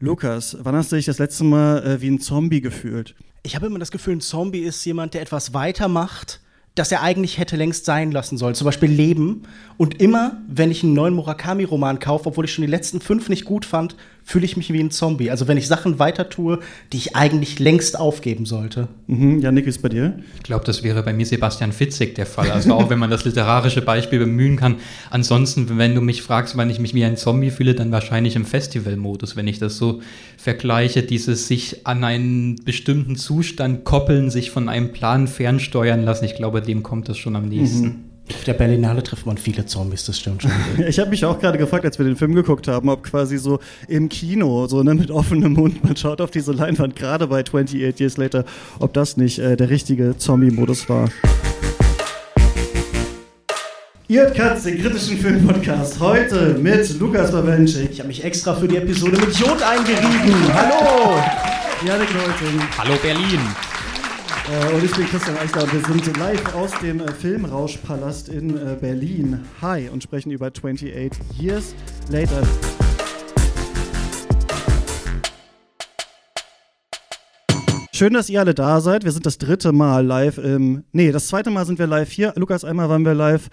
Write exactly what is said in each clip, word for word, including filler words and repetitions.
Lukas, wann hast du dich das letzte Mal äh, wie ein Zombie gefühlt? Ich habe immer das Gefühl, ein Zombie ist jemand, der etwas weitermacht, das er eigentlich hätte längst sein lassen sollen. Zum Beispiel Leben. Und immer, wenn ich einen neuen Murakami-Roman kaufe, obwohl ich schon die letzten fünf nicht gut fand, fühle ich mich wie ein Zombie. Also wenn ich Sachen weiter tue, die ich eigentlich längst aufgeben sollte. Mhm. Janik, wie ist bei dir? Ich glaube, das wäre bei mir Sebastian Fitzek der Fall. Also auch wenn man das literarische Beispiel bemühen kann. Ansonsten, wenn du mich fragst, wann ich mich wie ein Zombie fühle, dann wahrscheinlich im Festivalmodus. Wenn ich das so vergleiche, dieses sich an einen bestimmten Zustand koppeln, sich von einem Plan fernsteuern lassen, ich glaube, dem kommt das schon am nächsten. Mhm. Auf der Berlinale trifft man viele Zombies, das stimmt schon. Ich habe mich auch gerade gefragt, als wir den Film geguckt haben, ob quasi so im Kino, so ne, mit offenem Mund, man schaut auf diese Leinwand, gerade bei twenty-eight Years Later, ob das nicht äh, der richtige Zombie-Modus war. Ihr hört Katz, den kritischen Filmpodcast, heute mit Lukas Bawenschik. Ich habe mich extra für die Episode mit Jod eingerieben. Hallo! Janik Neuting. Hallo Berlin! Äh, und ich bin Christian Eichler und wir sind live aus dem äh, Filmrauschpalast in äh, Berlin. Hi, und sprechen über twenty-eight Years Later. Schön, dass ihr alle da seid. Wir sind das dritte Mal live im... Nee, das zweite Mal sind wir live hier. Lukas, einmal waren wir live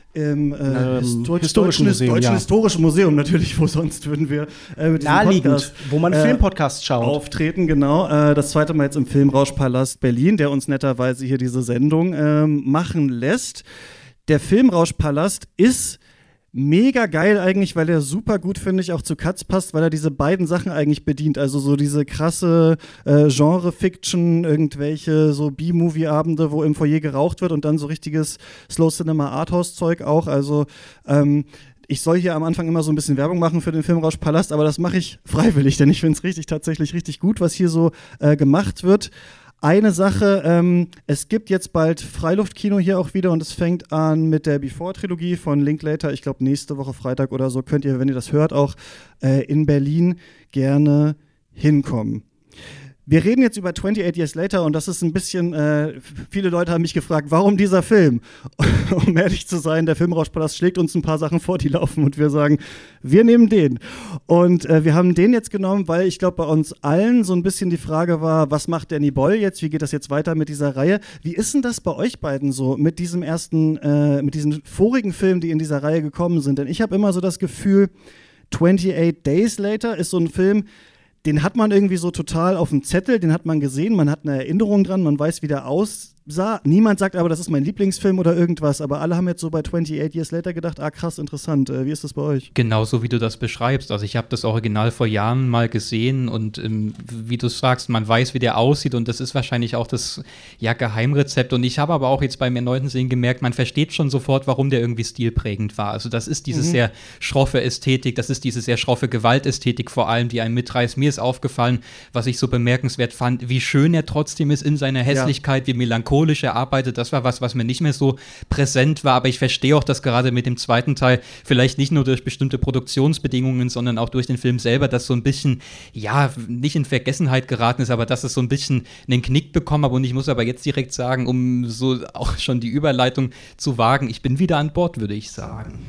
im äh, ähm, Histor- historischen Deutschen, Museum, Deutschen ja. Historischen Museum, natürlich, wo sonst würden wir äh, mit diesem Naheliegend, Podcast, wo man äh, Filmpodcasts schaut. auftreten, genau. Äh, das zweite Mal jetzt im Filmrauschpalast Berlin, der uns netterweise hier diese Sendung ähm, machen lässt. Der Filmrauschpalast ist mega geil eigentlich, weil er super gut, finde ich, auch zu Katz passt, weil er diese beiden Sachen eigentlich bedient. Also so diese krasse äh, Genre-Fiction, irgendwelche so B-Movie-Abende, wo im Foyer geraucht wird und dann so richtiges Slow-Cinema-Arthouse-Zeug auch. Also ähm, ich soll hier am Anfang immer so ein bisschen Werbung machen für den Filmrauschpalast, aber das mache ich freiwillig, denn ich finde es richtig, tatsächlich richtig gut, was hier so äh, gemacht wird. Eine Sache, ähm, es gibt jetzt bald Freiluftkino hier auch wieder und es fängt an mit der Before-Trilogie von Linklater. Ich glaube, nächste Woche Freitag oder so könnt ihr, wenn ihr das hört, auch äh, in Berlin gerne hinkommen. Wir reden jetzt über twenty-eight Years Later und das ist ein bisschen, äh, viele Leute haben mich gefragt, warum dieser Film? Um ehrlich zu sein, der Filmrauschpalast schlägt uns ein paar Sachen vor, die laufen und wir sagen, wir nehmen den. Und äh, wir haben den jetzt genommen, weil ich glaube, bei uns allen so ein bisschen die Frage war, was macht Danny Boyle jetzt? Wie geht das jetzt weiter mit dieser Reihe? Wie ist denn das bei euch beiden so mit diesem ersten, äh, mit diesen vorigen Filmen, die in dieser Reihe gekommen sind? Denn ich habe immer so das Gefühl, twenty-eight Days Later ist so ein Film, den hat man irgendwie so total auf dem Zettel, den hat man gesehen, man hat eine Erinnerung dran, man weiß, wie der aussah. Niemand sagt aber, das ist mein Lieblingsfilm oder irgendwas, aber alle haben jetzt so bei twenty-eight Years Later gedacht, ah krass, interessant. Äh, wie ist das bei euch? Genauso wie du das beschreibst. Also ich habe das Original vor Jahren mal gesehen und ähm, wie du sagst, man weiß, wie der aussieht und das ist wahrscheinlich auch das ja, Geheimrezept. Und ich habe aber auch jetzt beim erneuten Sehen gemerkt, man versteht schon sofort, warum der irgendwie stilprägend war. Also das ist diese mhm. sehr schroffe Ästhetik, das ist diese sehr schroffe Gewaltästhetik vor allem, die einen mitreißt. Mir ist aufgefallen, was ich so bemerkenswert fand, wie schön er trotzdem ist in seiner Hässlichkeit, ja. wie melancholisch er arbeitet. Das war was, was mir nicht mehr so präsent war, aber ich verstehe auch, dass gerade mit dem zweiten Teil vielleicht nicht nur durch bestimmte Produktionsbedingungen, sondern auch durch den Film selber, das so ein bisschen, ja, nicht in Vergessenheit geraten ist, aber dass es so ein bisschen einen Knick bekommen hat. Und ich muss aber jetzt direkt sagen, um so auch schon die Überleitung zu wagen, ich bin wieder an Bord, würde ich sagen.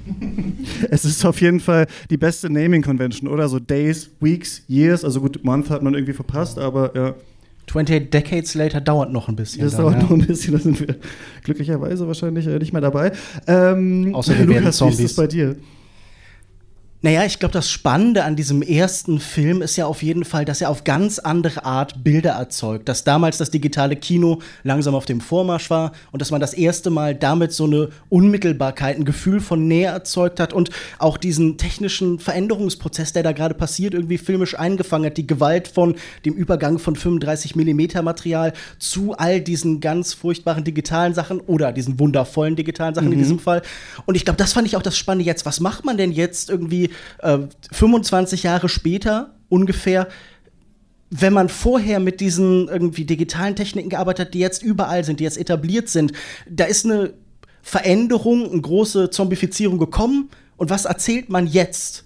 Es ist auf jeden Fall die beste Naming-Convention, oder? So Days, Weeks, Years, also gut, Month hat man irgendwie verpasst, aber ja. twenty-eight Decades Later dauert noch ein bisschen. Das dann, dauert ja. noch ein bisschen, da sind wir glücklicherweise wahrscheinlich äh, nicht mehr dabei. Ähm, Außer wir werden Lukas, Zombies. wie ist das bei dir? Naja, ich glaube, das Spannende an diesem ersten Film ist ja auf jeden Fall, dass er auf ganz andere Art Bilder erzeugt. Dass damals das digitale Kino langsam auf dem Vormarsch war und dass man das erste Mal damit so eine Unmittelbarkeit, ein Gefühl von Nähe erzeugt hat und auch diesen technischen Veränderungsprozess, der da gerade passiert, irgendwie filmisch eingefangen hat. Die Gewalt von dem Übergang von fünfunddreißig Millimeter Material zu all diesen ganz furchtbaren digitalen Sachen oder diesen wundervollen digitalen Sachen mhm. in diesem Fall. Und ich glaube, das fand ich auch das Spannende jetzt. Was macht man denn jetzt irgendwie Äh, fünfundzwanzig Jahre später ungefähr, wenn man vorher mit diesen irgendwie digitalen Techniken gearbeitet hat, die jetzt überall sind, die jetzt etabliert sind, da ist eine Veränderung, eine große Zombifizierung gekommen und was erzählt man jetzt?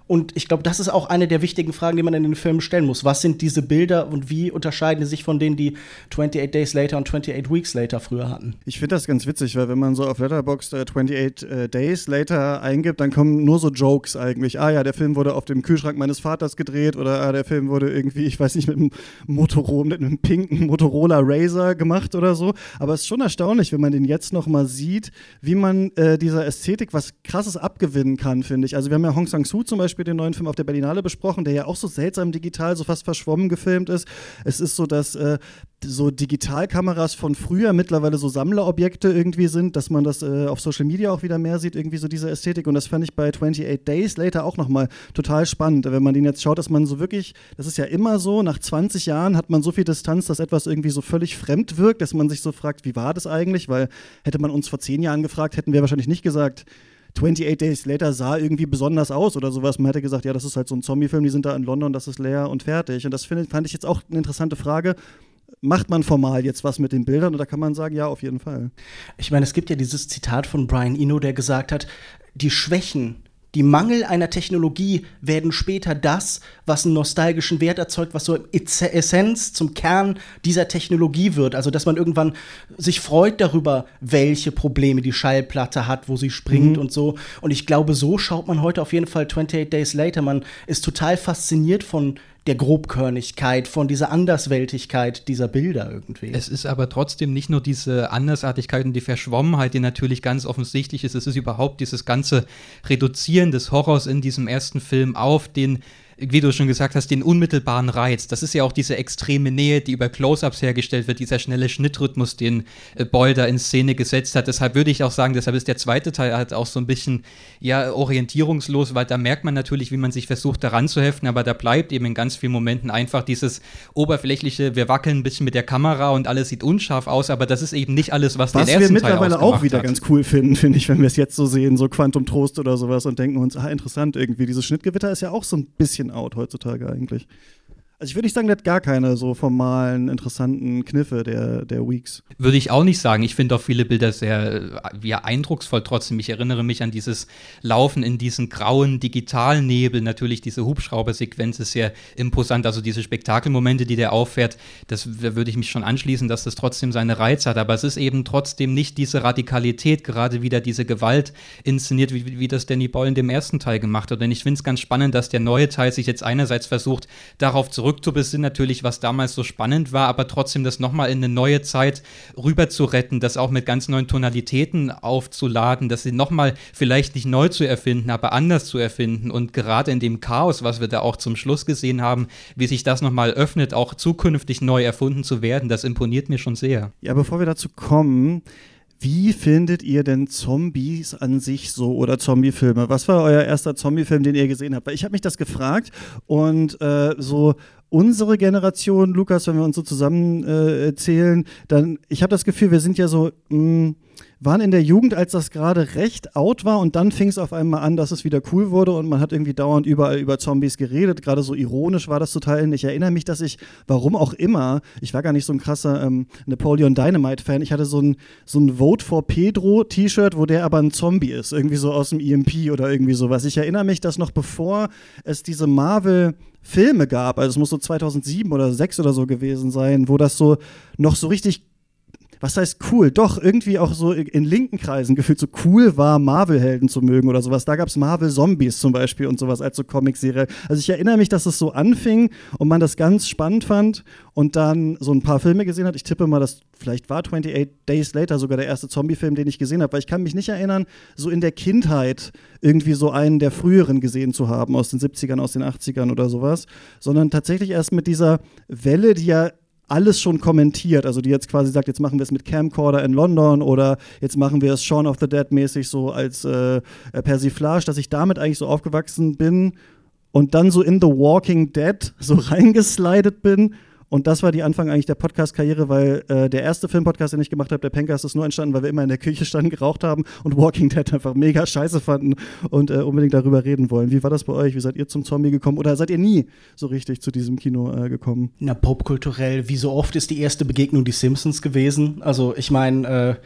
Und ich glaube, das ist auch eine der wichtigen Fragen, die man in den Filmen stellen muss. Was sind diese Bilder und wie unterscheiden sie sich von denen, die twenty-eight Days Later und twenty-eight Weeks Later früher hatten? Ich finde das ganz witzig, weil wenn man so auf Letterboxd äh, twenty-eight äh, Days Later eingibt, dann kommen nur so Jokes eigentlich. Ah ja, der Film wurde auf dem Kühlschrank meines Vaters gedreht oder ah, der Film wurde irgendwie, ich weiß nicht, mit einem Motorola, mit einem pinken Motorola Razr gemacht oder so. Aber es ist schon erstaunlich, wenn man den jetzt noch mal sieht, wie man äh, dieser Ästhetik was Krasses abgewinnen kann, finde ich. Also wir haben ja Hong Sang-soo zum Beispiel den neuen Film auf der Berlinale besprochen, der ja auch so seltsam digital, so fast verschwommen gefilmt ist. Es ist so, dass äh, so Digitalkameras von früher mittlerweile so Sammlerobjekte irgendwie sind, dass man das äh, auf Social Media auch wieder mehr sieht, irgendwie so diese Ästhetik. Und das fand ich bei twenty-eight Days Later auch nochmal total spannend. Wenn man den jetzt schaut, dass man so wirklich, das ist ja immer so, nach zwanzig Jahren hat man so viel Distanz, dass etwas irgendwie so völlig fremd wirkt, dass man sich so fragt, wie war das eigentlich? Weil hätte man uns vor zehn Jahren gefragt, hätten wir wahrscheinlich nicht gesagt, twenty-eight Days Later sah irgendwie besonders aus oder sowas. Man hätte gesagt, ja, das ist halt so ein Zombie-Film, die sind da in London, das ist leer und fertig. Und das find, fand ich jetzt auch eine interessante Frage. Macht man formal jetzt was mit den Bildern? Und da kann man sagen, ja, auf jeden Fall. Ich meine, es gibt ja dieses Zitat von Brian Eno, der gesagt hat, die Schwächen, die Mangel einer Technologie werden später das, was einen nostalgischen Wert erzeugt, was so Essenz zum Kern dieser Technologie wird. Also, dass man irgendwann sich freut darüber, welche Probleme die Schallplatte hat, wo sie springt mhm. und so. Und ich glaube, so schaut man heute auf jeden Fall twenty-eight Days Later. Man ist total fasziniert von der Grobkörnigkeit, von dieser Andersweltigkeit dieser Bilder irgendwie. Es ist aber trotzdem nicht nur diese Andersartigkeit und die Verschwommenheit, die natürlich ganz offensichtlich ist. Es ist überhaupt dieses ganze Reduzieren des Horrors in diesem ersten Film auf den, wie du schon gesagt hast, den unmittelbaren Reiz. Das ist ja auch diese extreme Nähe, die über Close-Ups hergestellt wird, dieser schnelle Schnittrhythmus, den äh, Boyle da in Szene gesetzt hat. Deshalb würde ich auch sagen, deshalb ist der zweite Teil halt auch so ein bisschen ja, orientierungslos, weil da merkt man natürlich, wie man sich versucht, daran zu heften, aber da bleibt eben in ganz vielen Momenten einfach dieses oberflächliche, wir wackeln ein bisschen mit der Kamera und alles sieht unscharf aus, aber das ist eben nicht alles, was, was den ersten Teil ausgemacht hat. Was wir mittlerweile auch wieder ganz cool finden, finde ich, wenn wir es jetzt so sehen, so Quantum Trost oder sowas und denken uns, ah, interessant irgendwie, dieses Schnittgewitter ist ja auch so ein bisschen out heutzutage eigentlich. Also ich würde nicht sagen, der hat gar keine so formalen, interessanten Kniffe, der, der Weeks. Würde ich auch nicht sagen. Ich finde auch viele Bilder sehr ja, eindrucksvoll trotzdem. Ich erinnere mich an dieses Laufen in diesen grauen Digitalnebel. Natürlich diese Hubschraubersequenz ist sehr imposant. Also diese Spektakelmomente, die der auffährt, das, da würde ich mich schon anschließen, dass das trotzdem seine Reize hat. Aber es ist eben trotzdem nicht diese Radikalität, gerade wieder diese Gewalt inszeniert, wie, wie das Danny Boyle in dem ersten Teil gemacht hat. Und ich finde es ganz spannend, dass der neue Teil sich jetzt einerseits versucht, darauf zurück zurückzubesinnen, natürlich, was damals so spannend war, aber trotzdem das nochmal in eine neue Zeit rüber zu retten, das auch mit ganz neuen Tonalitäten aufzuladen, das sie nochmal vielleicht nicht neu zu erfinden, aber anders zu erfinden und gerade in dem Chaos, was wir da auch zum Schluss gesehen haben, wie sich das nochmal öffnet, auch zukünftig neu erfunden zu werden, das imponiert mir schon sehr. Ja, bevor wir dazu kommen, wie findet ihr denn Zombies an sich so oder Zombiefilme? Was war euer erster Zombiefilm, den ihr gesehen habt? Weil ich habe mich das gefragt und äh, so unsere Generation, Lukas, wenn wir uns so zusammen äh, zählen, dann, ich habe das Gefühl, wir sind ja so, mh, waren in der Jugend, als das gerade recht out war und dann fing es auf einmal an, dass es wieder cool wurde und man hat irgendwie dauernd überall über Zombies geredet, gerade so ironisch war das total. Ich erinnere mich, dass ich, warum auch immer, ich war gar nicht so ein krasser ähm, Napoleon Dynamite-Fan, ich hatte so ein, so ein Vote for Pedro-T-Shirt, wo der aber ein Zombie ist, irgendwie so aus dem E M P oder irgendwie sowas. Ich erinnere mich, dass noch bevor es diese Marvel Filme gab, also es muss so zweitausendsieben oder zweitausendsechs oder so gewesen sein, wo das so noch so richtig, was heißt cool, doch irgendwie auch so in linken Kreisen gefühlt so cool war, Marvel-Helden zu mögen oder sowas. Da gab es Marvel-Zombies zum Beispiel und sowas als so Comicserie. Also ich erinnere mich, dass es so anfing und man das ganz spannend fand und dann so ein paar Filme gesehen hat. Ich tippe mal, dass vielleicht war twenty-eight Days Later sogar der erste Zombie-Film, den ich gesehen habe, weil ich kann mich nicht erinnern, so in der Kindheit irgendwie so einen der früheren gesehen zu haben, aus den siebzigern, aus den achtzigern oder sowas, sondern tatsächlich erst mit dieser Welle, die ja alles schon kommentiert, also die jetzt quasi sagt, jetzt machen wir es mit Camcorder in London oder jetzt machen wir es Shaun of the Dead mäßig so als äh, Persiflage, dass ich damit eigentlich so aufgewachsen bin und dann so in The Walking Dead so reingeslidet bin. Und das war die Anfang eigentlich der Podcast-Karriere, weil äh, der erste Filmpodcast, den ich gemacht habe, der Pencast, ist nur entstanden, weil wir immer in der Küche standen, geraucht haben und Walking Dead einfach mega scheiße fanden und äh, unbedingt darüber reden wollen. Wie war das bei euch? Wie seid ihr zum Zombie gekommen? Oder seid ihr nie so richtig zu diesem Kino äh, gekommen? Na, popkulturell, wie so oft ist die erste Begegnung die Simpsons gewesen. Also ich meine, äh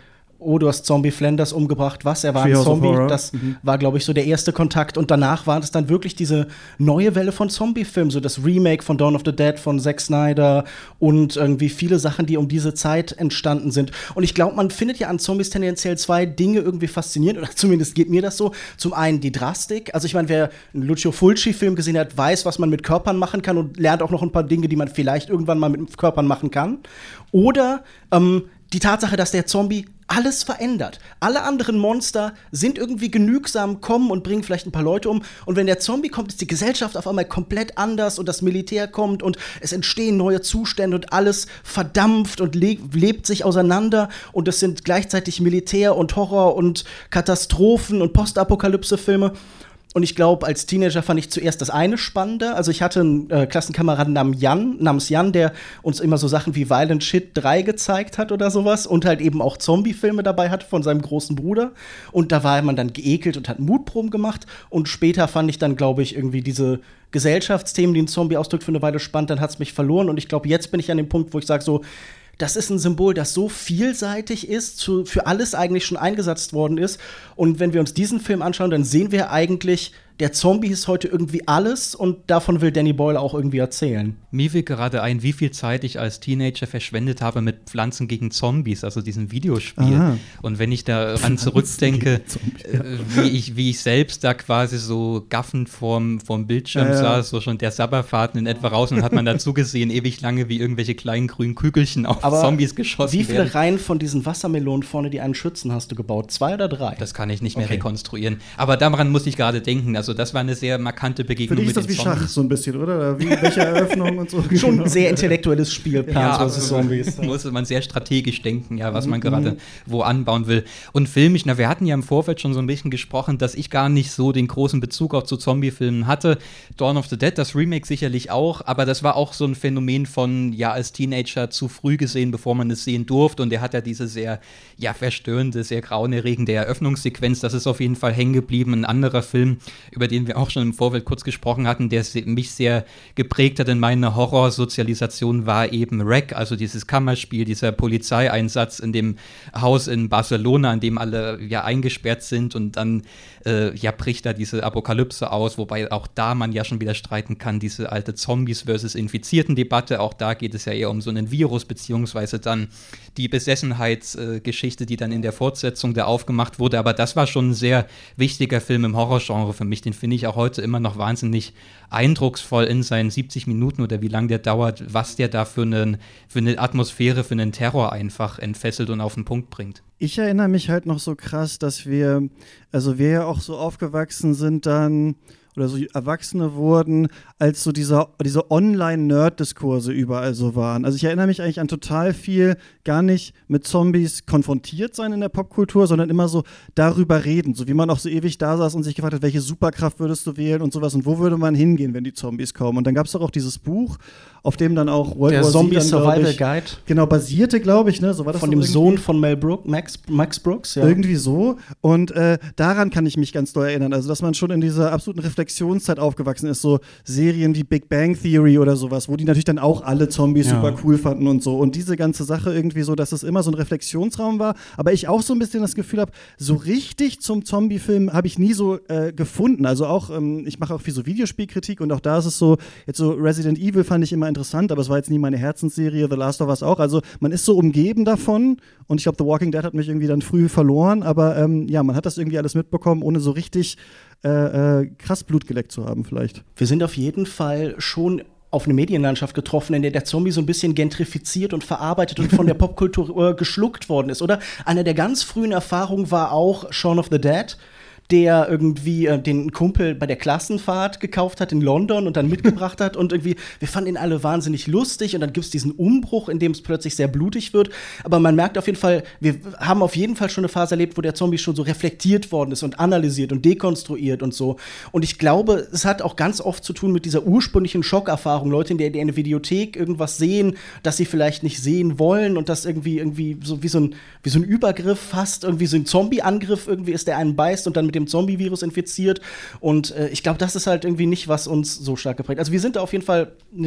oh, du hast Zombie Flanders umgebracht, was, er war ein Treehouse of Zombie. Horror. Das Mhm. war, glaube ich, so der erste Kontakt. Und danach war es dann wirklich diese neue Welle von Zombie-Filmen, so das Remake von Dawn of the Dead von Zack Snyder und irgendwie viele Sachen, die um diese Zeit entstanden sind. Und ich glaube, man findet ja an Zombies tendenziell zwei Dinge irgendwie faszinierend, oder zumindest geht mir das so. Zum einen die Drastik. Also ich meine, wer einen Lucio Fulci-Film gesehen hat, weiß, was man mit Körpern machen kann und lernt auch noch ein paar Dinge, die man vielleicht irgendwann mal mit Körpern machen kann. Oder ähm, die Tatsache, dass der Zombie alles verändert. Alle anderen Monster sind irgendwie genügsam, kommen und bringen vielleicht ein paar Leute um. Und wenn der Zombie kommt, ist die Gesellschaft auf einmal komplett anders und das Militär kommt und es entstehen neue Zustände und alles verdampft und le- lebt sich auseinander. Und es sind gleichzeitig Militär und Horror und Katastrophen und Postapokalypse-Filme. Und ich glaube, als Teenager fand ich zuerst das eine spannender. Also ich hatte einen äh, Klassenkameraden namens Jan, namens Jan, der uns immer so Sachen wie Violent Shit drei gezeigt hat oder sowas und halt eben auch Zombie-Filme dabei hatte von seinem großen Bruder. Und da war man dann geekelt und hat Mutproben gemacht. Und später fand ich dann, glaube ich, irgendwie diese Gesellschaftsthemen, die ein Zombie ausdrückt, für eine Weile spannend. Dann hat es mich verloren. Und ich glaube, jetzt bin ich an dem Punkt, wo ich sage so, das ist ein Symbol, das so vielseitig ist, zu, für alles eigentlich schon eingesetzt worden ist. Und wenn wir uns diesen Film anschauen, dann sehen wir eigentlich, der Zombie ist heute irgendwie alles und davon will Danny Boyle auch irgendwie erzählen. Mir fällt gerade ein, wie viel Zeit ich als Teenager verschwendet habe mit Pflanzen gegen Zombies, also diesem Videospiel. Aha. Und wenn ich daran zurückdenke, äh, wie, ich, wie ich selbst da quasi so gaffend vorm, vorm Bildschirm ja, ja. saß, so schon der Sabberfahrten in etwa raus, und dann hat man dazu gesehen, ewig lange, wie irgendwelche kleinen grünen Kügelchen auf Aber Zombies geschossen wie viele werden. Reihen von diesen Wassermelonen vorne, die einen schützen, hast du gebaut? Zwei oder drei? Das kann ich nicht mehr Okay. rekonstruieren. Aber daran muss ich gerade denken. Also das war eine sehr markante Für Begegnung dich mit ist das den wie Zombies. Schach so ein bisschen, oder? Oder wie, welche Eröffnung und so. Schon Genau. ein sehr intellektuelles Spiel, Plants Ja, versus. Zombies. muss man sehr strategisch denken, ja, was man Mhm. gerade wo anbauen will. Und filmisch, na, wir hatten ja im Vorfeld schon so ein bisschen gesprochen, dass ich gar nicht so den großen Bezug auch zu Zombie-Filmen hatte. Dawn of the Dead, das Remake sicherlich auch, aber das war auch so ein Phänomen von, ja, als Teenager zu früh gesehen, bevor man es sehen durfte. Und der hat ja diese sehr, ja, verstörende, sehr grauenerregende Eröffnungssequenz. Das ist auf jeden Fall hängen geblieben. Ein anderer Film, über den wir auch schon im Vorfeld kurz gesprochen hatten, der se- mich sehr geprägt hat in meiner Horrorsozialisation, war eben R E C, also dieses Kammerspiel, dieser Polizeieinsatz in dem Haus in Barcelona, in dem alle ja eingesperrt sind, und dann äh, ja bricht da diese Apokalypse aus, wobei auch da man ja schon wieder streiten kann, diese alte Zombies versus Infizierten-Debatte. Auch da geht es ja eher um so einen Virus, beziehungsweise dann die Besessenheitsgeschichte, äh, die dann in der Fortsetzung da aufgemacht wurde. Aber das war schon ein sehr wichtiger Film im Horrorgenre für mich. Den finde ich auch heute immer noch wahnsinnig eindrucksvoll in seinen siebzig Minuten oder wie lang der dauert, was der da für, einen, für eine Atmosphäre, für einen Terror einfach entfesselt und auf den Punkt bringt. Ich erinnere mich halt noch so krass, dass wir, also wir ja auch so aufgewachsen sind dann, oder so Erwachsene wurden, als so dieser, diese Online-Nerd-Diskurse überall so waren. Also ich erinnere mich eigentlich an total viel, gar nicht mit Zombies konfrontiert sein in der Popkultur, sondern immer so darüber reden. So wie man auch so ewig da saß und sich gefragt hat, welche Superkraft würdest du wählen und sowas und wo würde man hingehen, wenn die Zombies kommen. Und dann gab es doch auch dieses Buch, auf dem dann auch World Der War Z Zombie dann, glaub Survival ich, Guide. Genau, basierte, glaube ich, ne? So war das Von doch dem irgendwie. Sohn von Mel Brooks, Max, Max Brooks, ja. Irgendwie so. Und äh, daran kann ich mich ganz doll erinnern. Also, dass man schon in dieser absoluten Reflexionszeit aufgewachsen ist. So Serien wie Big Bang Theory oder sowas, wo die natürlich dann auch alle Zombies Ja. super cool fanden und so. Und diese ganze Sache irgendwie so, dass es immer so ein Reflexionsraum war. Aber ich auch so ein bisschen das Gefühl habe, so richtig zum Zombie-Film habe ich nie so äh, gefunden. Also auch, ähm, ich mache auch viel so Videospielkritik und auch da ist es so, jetzt so Resident Evil fand ich immer interessant, aber es war jetzt nie meine Herzensserie, The Last of Us auch. Also man ist so umgeben davon und ich glaube, The Walking Dead hat mich irgendwie dann früh verloren, aber ähm, ja, man hat das irgendwie alles mitbekommen, ohne so richtig äh, äh, krass Blut geleckt zu haben vielleicht. Wir sind auf jeden Fall schon auf eine Medienlandschaft getroffen, in der der Zombie so ein bisschen gentrifiziert und verarbeitet und von der Popkultur äh, geschluckt worden ist, oder? Eine der ganz frühen Erfahrungen war auch Shaun of the Dead, der irgendwie äh, den Kumpel bei der Klassenfahrt gekauft hat in London und dann mitgebracht hat und irgendwie, wir fanden ihn alle wahnsinnig lustig und dann gibt es diesen Umbruch, in dem es plötzlich sehr blutig wird, aber man merkt auf jeden Fall, wir haben auf jeden Fall schon eine Phase erlebt, wo der Zombie schon so reflektiert worden ist und analysiert und dekonstruiert und so, und ich glaube, es hat auch ganz oft zu tun mit dieser ursprünglichen Schockerfahrung, Leute, in der die in der Videothek irgendwas sehen, das sie vielleicht nicht sehen wollen und das irgendwie irgendwie so wie so ein, wie so ein Übergriff fast, irgendwie so ein Zombie-Angriff irgendwie ist, der einen beißt und dann mit dem Zombie-Virus infiziert. Und äh, ich glaube, das ist halt irgendwie nicht, was uns so stark geprägt. Also wir sind da auf jeden Fall ne,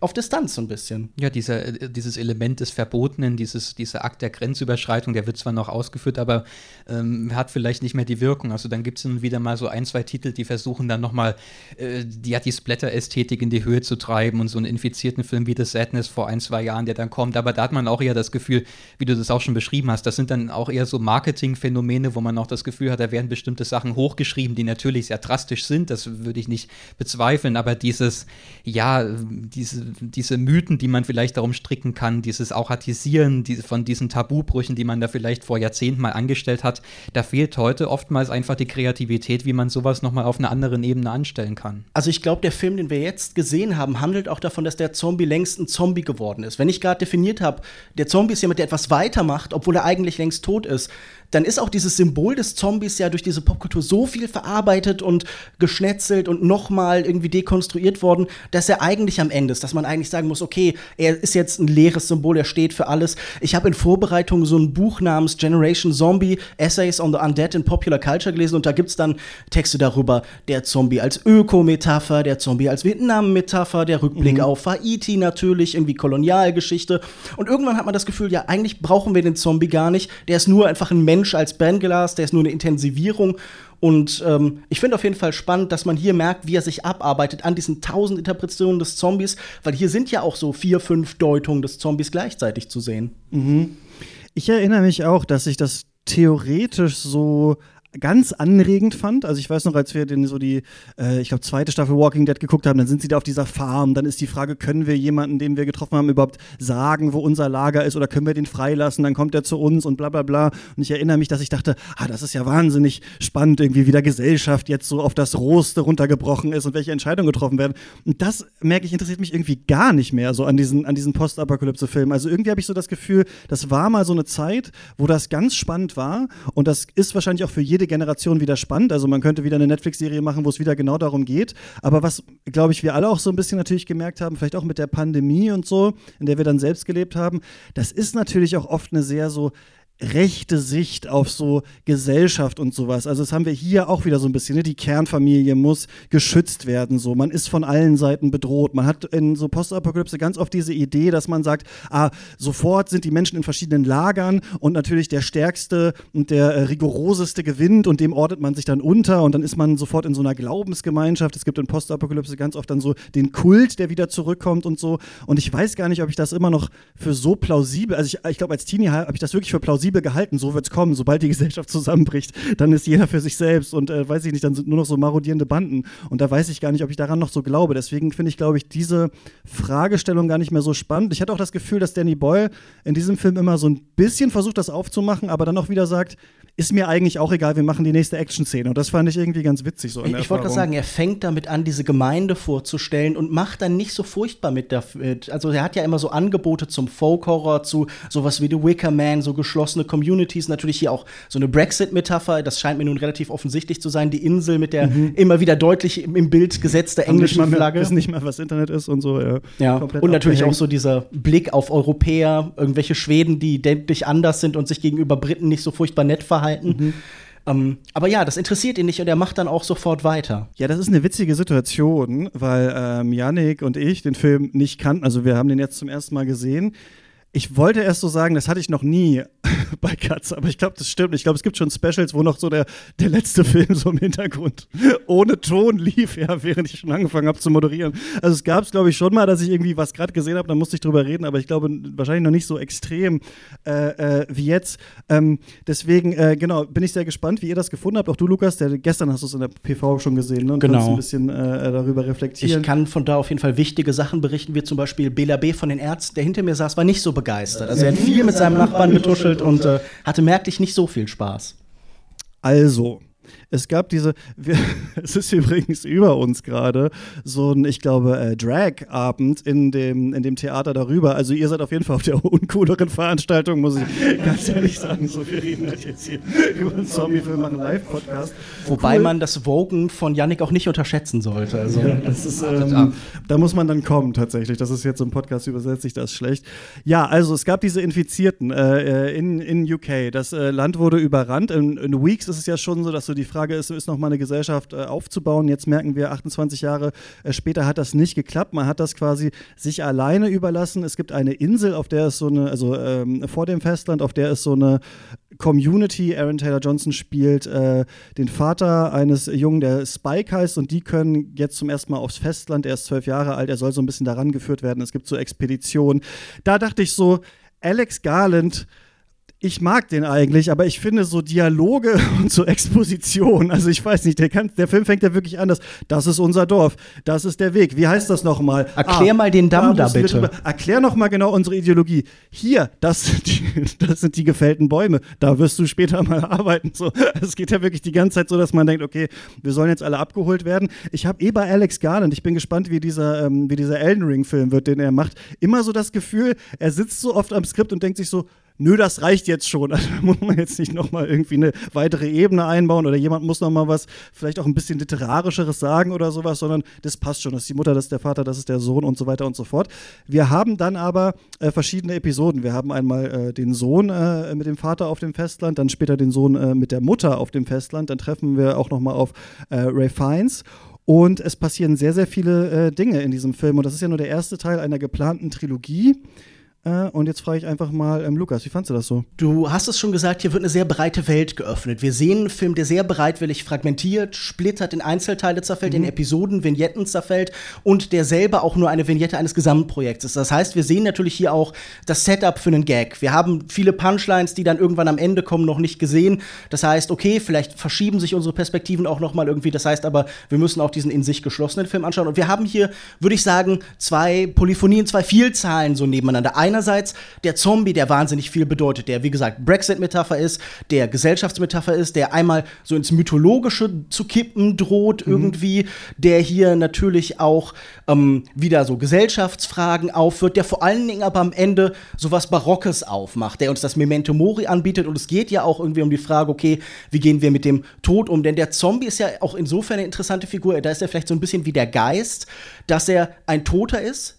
auf Distanz so ein bisschen. Ja, dieser, dieses Element des Verbotenen, dieses, dieser Akt der Grenzüberschreitung, der wird zwar noch ausgeführt, aber ähm, hat vielleicht nicht mehr die Wirkung. Also dann gibt es dann wieder mal so ein, zwei Titel, die versuchen dann nochmal äh, die, ja, die Splatter-Ästhetik in die Höhe zu treiben und so einen infizierten Film wie The Sadness vor ein, zwei Jahren, der dann kommt. Aber da hat man auch eher das Gefühl, wie du das auch schon beschrieben hast, das sind dann auch eher so Marketingphänomene, wo man auch das Gefühl hat, da werden bestimmte Sachen hochgeschrieben, die natürlich sehr drastisch sind, das würde ich nicht bezweifeln, aber dieses, ja, diese, diese Mythen, die man vielleicht darum stricken kann, dieses Auchatisieren die, von diesen Tabubrüchen, die man da vielleicht vor Jahrzehnten mal angestellt hat, da fehlt heute oftmals einfach die Kreativität, wie man sowas nochmal auf einer anderen Ebene anstellen kann. Also ich glaube, der Film, den wir jetzt gesehen haben, handelt auch davon, dass der Zombie längst ein Zombie geworden ist. Wenn ich gerade definiert habe, der Zombie ist jemand, der etwas weitermacht, obwohl er eigentlich längst tot ist, dann ist auch dieses Symbol des Zombies ja durch diese Popkultur so viel verarbeitet und geschnetzelt und nochmal irgendwie dekonstruiert worden, dass er eigentlich am Ende ist, dass man eigentlich sagen muss, okay, er ist jetzt ein leeres Symbol, er steht für alles. Ich habe in Vorbereitung so ein Buch namens Generation Zombie, Essays on the Undead in Popular Culture gelesen und da gibt's dann Texte darüber, der Zombie als Öko-Metapher, der Zombie als Vietnam-Metapher, der Rückblick mhm. auf Haiti natürlich, irgendwie Kolonialgeschichte und irgendwann hat man das Gefühl, ja, eigentlich brauchen wir den Zombie gar nicht, der ist nur einfach ein Mensch als Brennglas, der ist nur eine Intensivierung. Und ähm, ich finde auf jeden Fall spannend, dass man hier merkt, wie er sich abarbeitet an diesen tausend Interpretationen des Zombies, weil hier sind ja auch so vier, fünf Deutungen des Zombies gleichzeitig zu sehen. Mhm. Ich erinnere mich auch, dass ich das theoretisch so ganz anregend fand. Also ich weiß noch, als wir den so die, äh, ich glaube, zweite Staffel Walking Dead geguckt haben, dann sind sie da auf dieser Farm, dann ist die Frage, können wir jemanden, den wir getroffen haben, überhaupt sagen, wo unser Lager ist oder können wir den freilassen, dann kommt er zu uns und bla bla bla. Und ich erinnere mich, dass ich dachte, ah, das ist ja wahnsinnig spannend, irgendwie wie der Gesellschaft jetzt so auf das Rohste runtergebrochen ist und welche Entscheidungen getroffen werden. Und das, merke ich, interessiert mich irgendwie gar nicht mehr so an diesen, an diesen Postapokalypse-Filmen. Also irgendwie habe ich so das Gefühl, das war mal so eine Zeit, wo das ganz spannend war und das ist wahrscheinlich auch für jede Generation wieder spannend. Also man könnte wieder eine Netflix-Serie machen, wo es wieder genau darum geht. Aber was, glaube ich, wir alle auch so ein bisschen natürlich gemerkt haben, vielleicht auch mit der Pandemie und so, in der wir dann selbst gelebt haben, das ist natürlich auch oft eine sehr so rechte Sicht auf so Gesellschaft und sowas. Also das haben wir hier auch wieder so ein bisschen, ne? Die Kernfamilie muss geschützt werden, so. Man ist von allen Seiten bedroht. Man hat in so Postapokalypse ganz oft diese Idee, dass man sagt, ah, sofort sind die Menschen in verschiedenen Lagern und natürlich der Stärkste und der äh, rigoroseste gewinnt und dem ordnet man sich dann unter und dann ist man sofort in so einer Glaubensgemeinschaft. Es gibt in Postapokalypse ganz oft dann so den Kult, der wieder zurückkommt und so. Und ich weiß gar nicht, ob ich das immer noch für so plausibel, also ich, ich glaube, als Teenie habe ich das wirklich für plausibel gehalten, so wird es kommen, sobald die Gesellschaft zusammenbricht, dann ist jeder für sich selbst und äh, weiß ich nicht, dann sind nur noch so marodierende Banden und da weiß ich gar nicht, ob ich daran noch so glaube, deswegen finde ich, glaube ich, diese Fragestellung gar nicht mehr so spannend. Ich hatte auch das Gefühl, dass Danny Boyle in diesem Film immer so ein bisschen versucht, das aufzumachen, aber dann auch wieder sagt, ist mir eigentlich auch egal, wir machen die nächste Action-Szene und das fand ich irgendwie ganz witzig so in der Ich wollte gerade sagen, er fängt damit an, diese Gemeinde vorzustellen und macht dann nicht so furchtbar mit dafür. Also er hat ja immer so Angebote zum Folk-Horror, zu sowas wie The Wicker Man, so geschlossene Communities, natürlich hier auch so eine Brexit-Metapher, das scheint mir nun relativ offensichtlich zu sein, die Insel mit der mhm. immer wieder deutlich im, im Bild gesetzte englischen Flagge. Wissen nicht mehr, was Internet ist und so, ja. ja. Und natürlich auch so dieser Blick auf Europäer, irgendwelche Schweden, die identisch anders sind und sich gegenüber Briten nicht so furchtbar nett verhalten. Mhm. Um, aber ja, das interessiert ihn nicht und er macht dann auch sofort weiter. Ja, das ist eine witzige Situation, weil ähm, Yannick und ich den Film nicht kannten. Also wir haben den jetzt zum ersten Mal gesehen. Ich wollte erst so sagen, das hatte ich noch nie bei Katz, aber ich glaube, das stimmt. Ich glaube, es gibt schon Specials, wo noch so der, der letzte Film so im Hintergrund ohne Ton lief, ja, während ich schon angefangen habe zu moderieren. Also es gab es, glaube ich, schon mal, dass ich irgendwie was gerade gesehen habe, dann musste ich drüber reden, aber ich glaube, wahrscheinlich noch nicht so extrem äh, äh, wie jetzt. Ähm, deswegen, äh, genau, bin ich sehr gespannt, wie ihr das gefunden habt. Auch du, Lukas, der, gestern hast du es in der P V schon gesehen, ne? Und genau. kannst ein bisschen äh, darüber reflektieren. Ich kann von da auf jeden Fall wichtige Sachen berichten, wie zum Beispiel Bela B. von den Ärzten, der hinter mir saß, war nicht so begeistert. Also er hat viel mit seinem Nachbarn getuschelt und äh, hatte merklich nicht so viel Spaß. Also, es gab diese, wir, es ist übrigens über uns gerade so ein, ich glaube, äh, Drag-Abend in dem, in dem Theater darüber. Also ihr seid auf jeden Fall auf der uncooleren Veranstaltung, muss ich ganz ehrlich sagen. So, wir reden halt jetzt hier über einen Zombie-Film, machen einen Live-Podcast. Wobei cool. man das Woken von Yannick auch nicht unterschätzen sollte. Also. Ja, das ist, ähm, da muss man dann kommen tatsächlich. Das ist jetzt im Podcast übersetzt, ich das schlecht. Ja, also es gab diese Infizierten äh, in, in U K. Das äh, Land wurde überrannt. In, in Weeks ist es ja schon so, dass so Motto, die Frage ist, ist noch mal eine Gesellschaft äh, aufzubauen. Jetzt merken wir, achtundzwanzig Jahre äh, später hat das nicht geklappt. Man hat das quasi sich alleine überlassen. Es gibt eine Insel, auf der ist so eine, also ähm, vor dem Festland, auf der ist so eine Community. Aaron Taylor Johnson spielt äh, den Vater eines Jungen, der Spike heißt, und die können jetzt zum ersten Mal aufs Festland. Er ist zwölf Jahre alt, er soll so ein bisschen daran geführt werden. Es gibt so Expeditionen. Da dachte ich so, Alex Garland, ich mag den eigentlich, aber ich finde so Dialoge und so Exposition, also ich weiß nicht, der, kann, der Film fängt ja wirklich anders. Das ist unser Dorf, das ist der Weg. Wie heißt das nochmal? Erklär ah, mal den Damm da, da bitte. Erklär noch mal genau unsere Ideologie. Hier, das sind, die, das sind die gefällten Bäume, da wirst du später mal arbeiten. So, es geht ja wirklich die ganze Zeit so, dass man denkt, okay, wir sollen jetzt alle abgeholt werden. Ich habe eh bei Alex Garland, ich bin gespannt, wie dieser, ähm, wie dieser Elden Ring-Film wird, den er macht, immer so das Gefühl, er sitzt so oft am Skript und denkt sich so, nö, das reicht jetzt schon. Also da muss man jetzt nicht noch mal irgendwie eine weitere Ebene einbauen oder jemand muss noch mal was, vielleicht auch ein bisschen Literarischeres sagen oder sowas, sondern das passt schon. Das ist die Mutter, das ist der Vater, das ist der Sohn und so weiter und so fort. Wir haben dann aber äh, verschiedene Episoden. Wir haben einmal äh, den Sohn äh, mit dem Vater auf dem Festland, dann später den Sohn äh, mit der Mutter auf dem Festland. Dann treffen wir auch noch mal auf äh, Ray Fiennes. Und es passieren sehr, sehr viele äh, Dinge in diesem Film. Und das ist ja nur der erste Teil einer geplanten Trilogie. Und jetzt frage ich einfach mal, ähm, Lukas, wie fandst du das so? Du hast es schon gesagt, hier wird eine sehr breite Welt geöffnet. Wir sehen einen Film, der sehr bereitwillig fragmentiert, splittert, in Einzelteile zerfällt, mhm. in Episoden, Vignetten zerfällt und der selber auch nur eine Vignette eines Gesamtprojekts ist. Das heißt, wir sehen natürlich hier auch das Setup für einen Gag. Wir haben viele Punchlines, die dann irgendwann am Ende kommen, noch nicht gesehen. Das heißt, okay, vielleicht verschieben sich unsere Perspektiven auch noch mal irgendwie. Das heißt aber, wir müssen auch diesen in sich geschlossenen Film anschauen. Und wir haben hier, würde ich sagen, zwei Polyphonien, zwei Vielzahlen so nebeneinander. Ein Einerseits der Zombie, der wahnsinnig viel bedeutet, der, wie gesagt, Brexit-Metapher ist, der Gesellschaftsmetapher ist, der einmal so ins Mythologische zu kippen droht, mhm. irgendwie, der hier natürlich auch ähm, wieder so Gesellschaftsfragen aufführt, der vor allen Dingen aber am Ende so was Barockes aufmacht, der uns das Memento Mori anbietet. Und es geht ja auch irgendwie um die Frage, okay, wie gehen wir mit dem Tod um? Denn der Zombie ist ja auch insofern eine interessante Figur, da ist er vielleicht so ein bisschen wie der Geist, dass er ein Toter ist,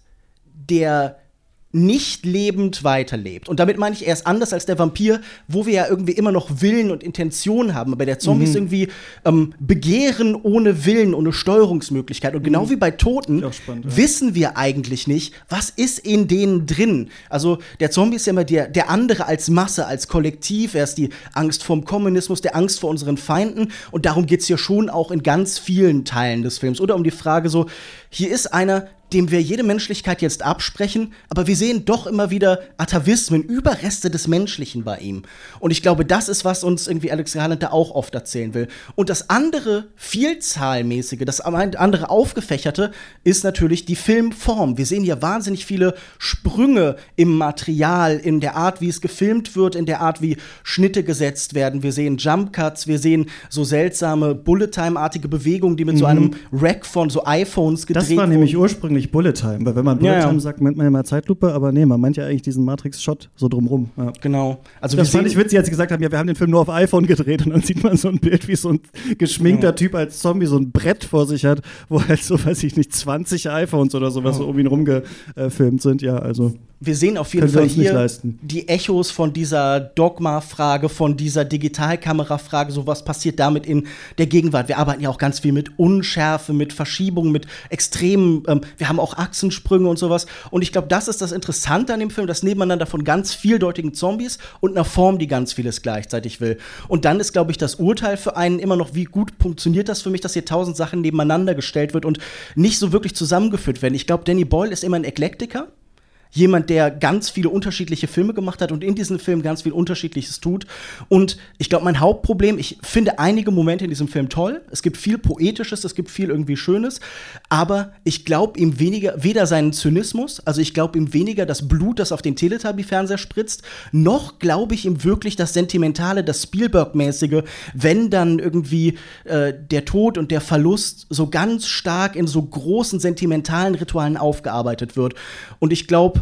der nicht lebend weiterlebt. Und damit meine ich, er ist anders als der Vampir, wo wir ja irgendwie immer noch Willen und Intention haben. Aber der Zombie mhm. ist irgendwie ähm, Begehren ohne Willen, ohne Steuerungsmöglichkeit. Und genau mhm. wie bei Toten spannend, ja. wissen wir eigentlich nicht, was ist in denen drin. Also der Zombie ist ja immer der, der andere als Masse, als Kollektiv. Er ist die Angst vorm Kommunismus, der Angst vor unseren Feinden. Und darum geht es hier schon auch in ganz vielen Teilen des Films. Oder um die Frage so, hier ist einer, dem wir jede Menschlichkeit jetzt absprechen, aber wir sehen doch immer wieder Atavismen, Überreste des Menschlichen bei ihm. Und ich glaube, das ist, was uns irgendwie Alex Garland da auch oft erzählen will. Und das andere Vielzahlmäßige, das andere Aufgefächerte ist natürlich die Filmform. Wir sehen hier wahnsinnig viele Sprünge im Material, in der Art, wie es gefilmt wird, in der Art, wie Schnitte gesetzt werden. Wir sehen Jump-Cuts, wir sehen so seltsame Bullet-Time-artige Bewegungen, die mit mhm. so einem Rack von so iPhones gedreht wurden. Das war nämlich ursprünglich Bullet Time, weil wenn man Bullet ja, ja. Time sagt, meint man ja mal Zeitlupe, aber nee, man meint ja eigentlich diesen Matrix-Shot so drumrum. Ja. Genau. Also das fand ich witzig, als sie gesagt haben, ja, wir haben den Film nur auf iPhone gedreht und dann sieht man so ein Bild, wie so ein geschminkter ja. Typ als Zombie so ein Brett vor sich hat, wo halt so, weiß ich nicht, zwanzig iPhones oder sowas ja. so um ihn rumgefilmt sind. Ja, also wir sehen auf jeden Fall hier die Echos von dieser Dogma-Frage, von dieser Digitalkamera-Frage, so was passiert damit in der Gegenwart. Wir arbeiten ja auch ganz viel mit Unschärfe, mit Verschiebungen, mit extremen, ähm, wir haben auch Achsensprünge und sowas. Und ich glaube, das ist das Interessante an dem Film, das Nebeneinander von ganz vieldeutigen Zombies und einer Form, die ganz vieles gleichzeitig will. Und dann ist, glaube ich, das Urteil für einen immer noch, wie gut funktioniert das für mich, dass hier tausend Sachen nebeneinander gestellt wird und nicht so wirklich zusammengeführt werden. Ich glaube, Danny Boyle ist immer ein Eklektiker. Jemand, der ganz viele unterschiedliche Filme gemacht hat und in diesen Filmen ganz viel Unterschiedliches tut. Und ich glaube, mein Hauptproblem, ich finde einige Momente in diesem Film toll. Es gibt viel Poetisches, es gibt viel irgendwie Schönes. Aber ich glaube ihm weniger, weder seinen Zynismus, also ich glaube ihm weniger das Blut, das auf den Teletubby-Fernseher spritzt, noch glaube ich ihm wirklich das Sentimentale, das Spielberg-mäßige, wenn dann irgendwie äh, der Tod und der Verlust so ganz stark in so großen sentimentalen Ritualen aufgearbeitet wird. Und ich glaube,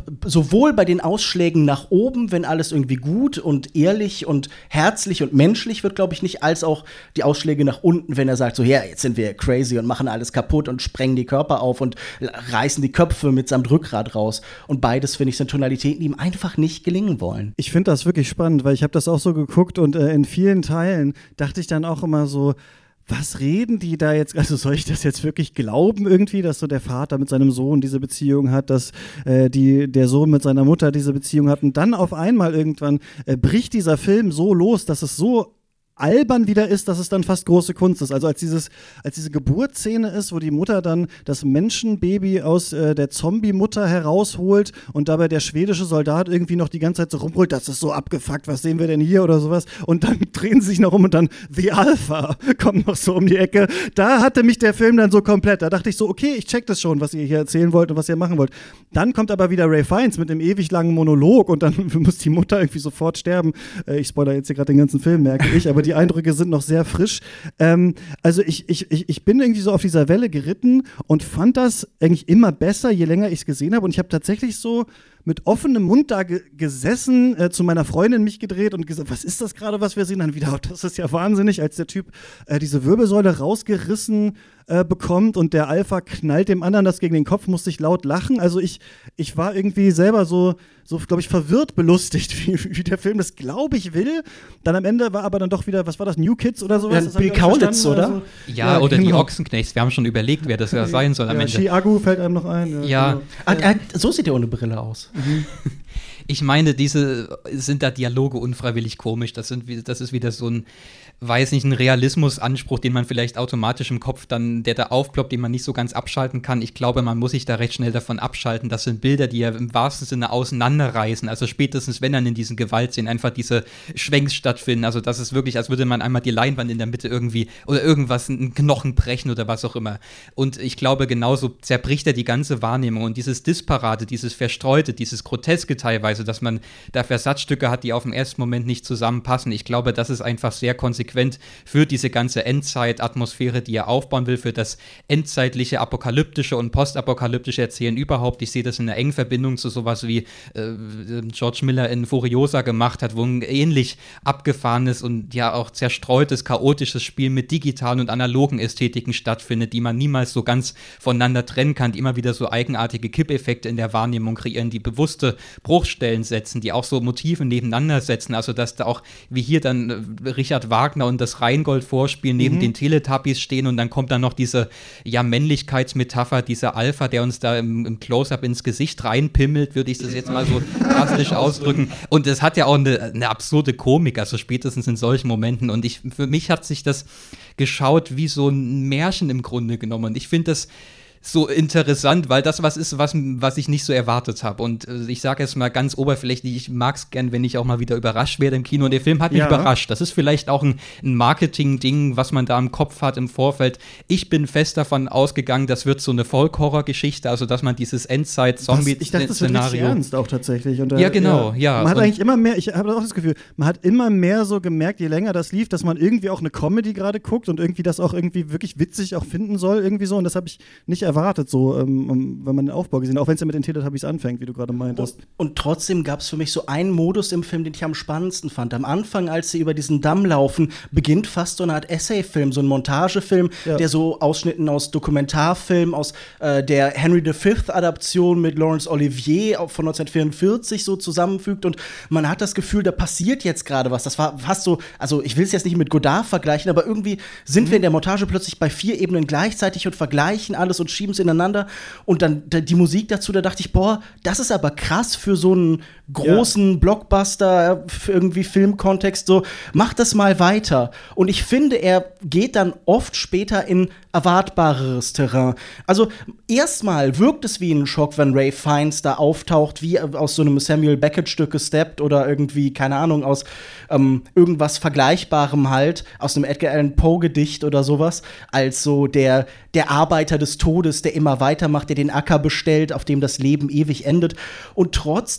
sowohl bei den Ausschlägen nach oben, wenn alles irgendwie gut und ehrlich und herzlich und menschlich wird, glaube ich nicht, als auch die Ausschläge nach unten, wenn er sagt, so, ja, jetzt sind wir crazy und machen alles kaputt und sprengen die Körper auf und reißen die Köpfe mitsamt Rückgrat raus. Und beides, finde ich, sind Tonalitäten, die ihm einfach nicht gelingen wollen. Ich finde das wirklich spannend, weil ich habe das auch so geguckt und äh, in vielen Teilen dachte ich dann auch immer so, was reden die da jetzt, also soll ich das jetzt wirklich glauben irgendwie, dass so der Vater mit seinem Sohn diese Beziehung hat, dass äh, die, der Sohn mit seiner Mutter diese Beziehung hat und dann auf einmal irgendwann äh, bricht dieser Film so los, dass es so albern wieder ist, dass es dann fast große Kunst ist. Also als dieses, als diese Geburtsszene ist, wo die Mutter dann das Menschenbaby aus äh, der Zombie-Mutter herausholt und dabei der schwedische Soldat irgendwie noch die ganze Zeit so rumholt, das ist so abgefuckt, was sehen wir denn hier oder sowas. Und dann drehen sie sich noch um und dann The Alpha kommt noch so um die Ecke. Da hatte mich der Film dann so komplett. Da dachte ich so, okay, ich check das schon, was ihr hier erzählen wollt und was ihr machen wollt. Dann kommt aber wieder Ralph Fiennes mit einem ewig langen Monolog und dann muss die Mutter irgendwie sofort sterben. Äh, ich spoilere jetzt hier gerade den ganzen Film, merke ich, aber die Eindrücke sind noch sehr frisch. Ähm, also ich, ich, ich, ich bin irgendwie so auf dieser Welle geritten und fand das eigentlich immer besser, je länger ich es gesehen habe. Und ich habe tatsächlich so mit offenem Mund da ge- gesessen, äh, zu meiner Freundin mich gedreht und gesagt, was ist das gerade, was wir sehen? Dann wieder, oh, das ist ja wahnsinnig, als der Typ äh, diese Wirbelsäule rausgerissen äh, bekommt und der Alpha knallt dem anderen das gegen den Kopf, musste ich laut lachen. Also ich, ich war irgendwie selber so, so glaube ich, verwirrt belustigt, wie, wie der Film das, glaube ich, will. Dann am Ende war aber dann doch wieder, was war das, New Kids oder sowas? Ja, Bill Kaulitz, oder? Also, ja, ja, oder genau. Die Ochsenknechts. Wir haben schon überlegt, wer das ja sein soll am ja, Ende. Chi-Agu fällt einem noch ein. Ja. ja. Genau. Ah, ah, so sieht er ohne Brille aus. Mhm. Ich meine, diese sind da Dialoge unfreiwillig komisch. Das, sind, das ist wieder so ein, weiß nicht, ein Realismusanspruch, den man vielleicht automatisch im Kopf dann, der da aufploppt, den man nicht so ganz abschalten kann. Ich glaube, man muss sich da recht schnell davon abschalten. Das sind Bilder, die ja im wahrsten Sinne auseinanderreißen. Also spätestens, wenn dann in diesen Gewaltszenen einfach diese Schwenks stattfinden. Also das ist wirklich, als würde man einmal die Leinwand in der Mitte irgendwie oder irgendwas, einen Knochen brechen oder was auch immer. Und ich glaube, genauso zerbricht er die ganze Wahrnehmung. Und dieses Disparate, dieses Verstreute, dieses Groteske teilweise, dass man da Versatzstücke hat, die auf den ersten Moment nicht zusammenpassen. Ich glaube, das ist einfach sehr konsequent für diese ganze Endzeit-Atmosphäre, die er aufbauen will, für das endzeitliche, apokalyptische und postapokalyptische Erzählen überhaupt. Ich sehe das in einer engen Verbindung zu sowas wie äh, George Miller in Furiosa gemacht hat, wo ein ähnlich abgefahrenes und ja auch zerstreutes, chaotisches Spiel mit digitalen und analogen Ästhetiken stattfindet, die man niemals so ganz voneinander trennen kann, die immer wieder so eigenartige Kippeffekte in der Wahrnehmung kreieren, die bewusste Bruchstellen setzen, die auch so Motive nebeneinander setzen, also dass da auch, wie hier dann äh, Richard Wagner und das Rheingold-Vorspiel neben mhm. den Teletubbies stehen und dann kommt dann noch diese, ja, Männlichkeitsmetapher, dieser Alpha, der uns da im, im Close-Up ins Gesicht reinpimmelt, würde ich das jetzt mal so drastisch ausdrücken. Und es hat ja auch eine, eine absurde Komik, also spätestens in solchen Momenten. Und ich, für mich hat sich das geschaut wie so ein Märchen im Grunde genommen. Und ich finde das so interessant, weil das was ist, was, was ich nicht so erwartet habe. Und äh, ich sage jetzt mal ganz oberflächlich, ich mag es gern, wenn ich auch mal wieder überrascht werde im Kino. Und der Film hat mich ja. überrascht. Das ist vielleicht auch ein, ein Marketing-Ding, was man da im Kopf hat im Vorfeld. Ich bin fest davon ausgegangen, das wird so eine Folk-Horror-Geschichte, also dass man dieses Endzeit-Zombie-Szenario. Ich dachte, das wird richtig ernst auch tatsächlich. Und, äh, ja, genau, ja. ja. Man hat und eigentlich immer mehr, ich habe auch das Gefühl, man hat immer mehr so gemerkt, je länger das lief, dass man irgendwie auch eine Comedy gerade guckt und irgendwie das auch irgendwie wirklich witzig auch finden soll, irgendwie so. Und das habe ich nicht erwartet, so ähm, wenn man den Aufbau gesehen hat, auch wenn es ja mit den Teletubbies anfängt, wie du gerade meintest. Und, und trotzdem gab es für mich so einen Modus im Film, den ich am spannendsten fand. Am Anfang, als sie über diesen Damm laufen, beginnt fast so eine Art Essay-Film, so ein Montagefilm, ja. der so Ausschnitten aus Dokumentarfilmen, aus äh, der Henry the Fifth-Adaption mit Laurence Olivier von neunzehnhundertvierundvierzig so zusammenfügt. Und man hat das Gefühl, da passiert jetzt gerade was. Das war fast so, also ich will es jetzt nicht mit Godard vergleichen, aber irgendwie sind mhm. wir in der Montage plötzlich bei vier Ebenen gleichzeitig und vergleichen alles und schieben es ineinander. Und dann die Musik dazu, da dachte ich, boah, das ist aber krass für so einen großen ja. Blockbuster, für irgendwie Filmkontext, so, mach das mal weiter. Und ich finde, er geht dann oft später in erwartbareres Terrain. Also erstmal wirkt es wie ein Schock, wenn Ralph Fiennes da auftaucht, wie aus so einem Samuel Beckett-Stück gesteppt oder irgendwie, keine Ahnung, aus ähm, irgendwas Vergleichbarem halt, aus einem Edgar Allan Poe-Gedicht oder sowas, als so der, der Arbeiter des Todes, der immer weitermacht, der den Acker bestellt, auf dem das Leben ewig endet. Und trotzdem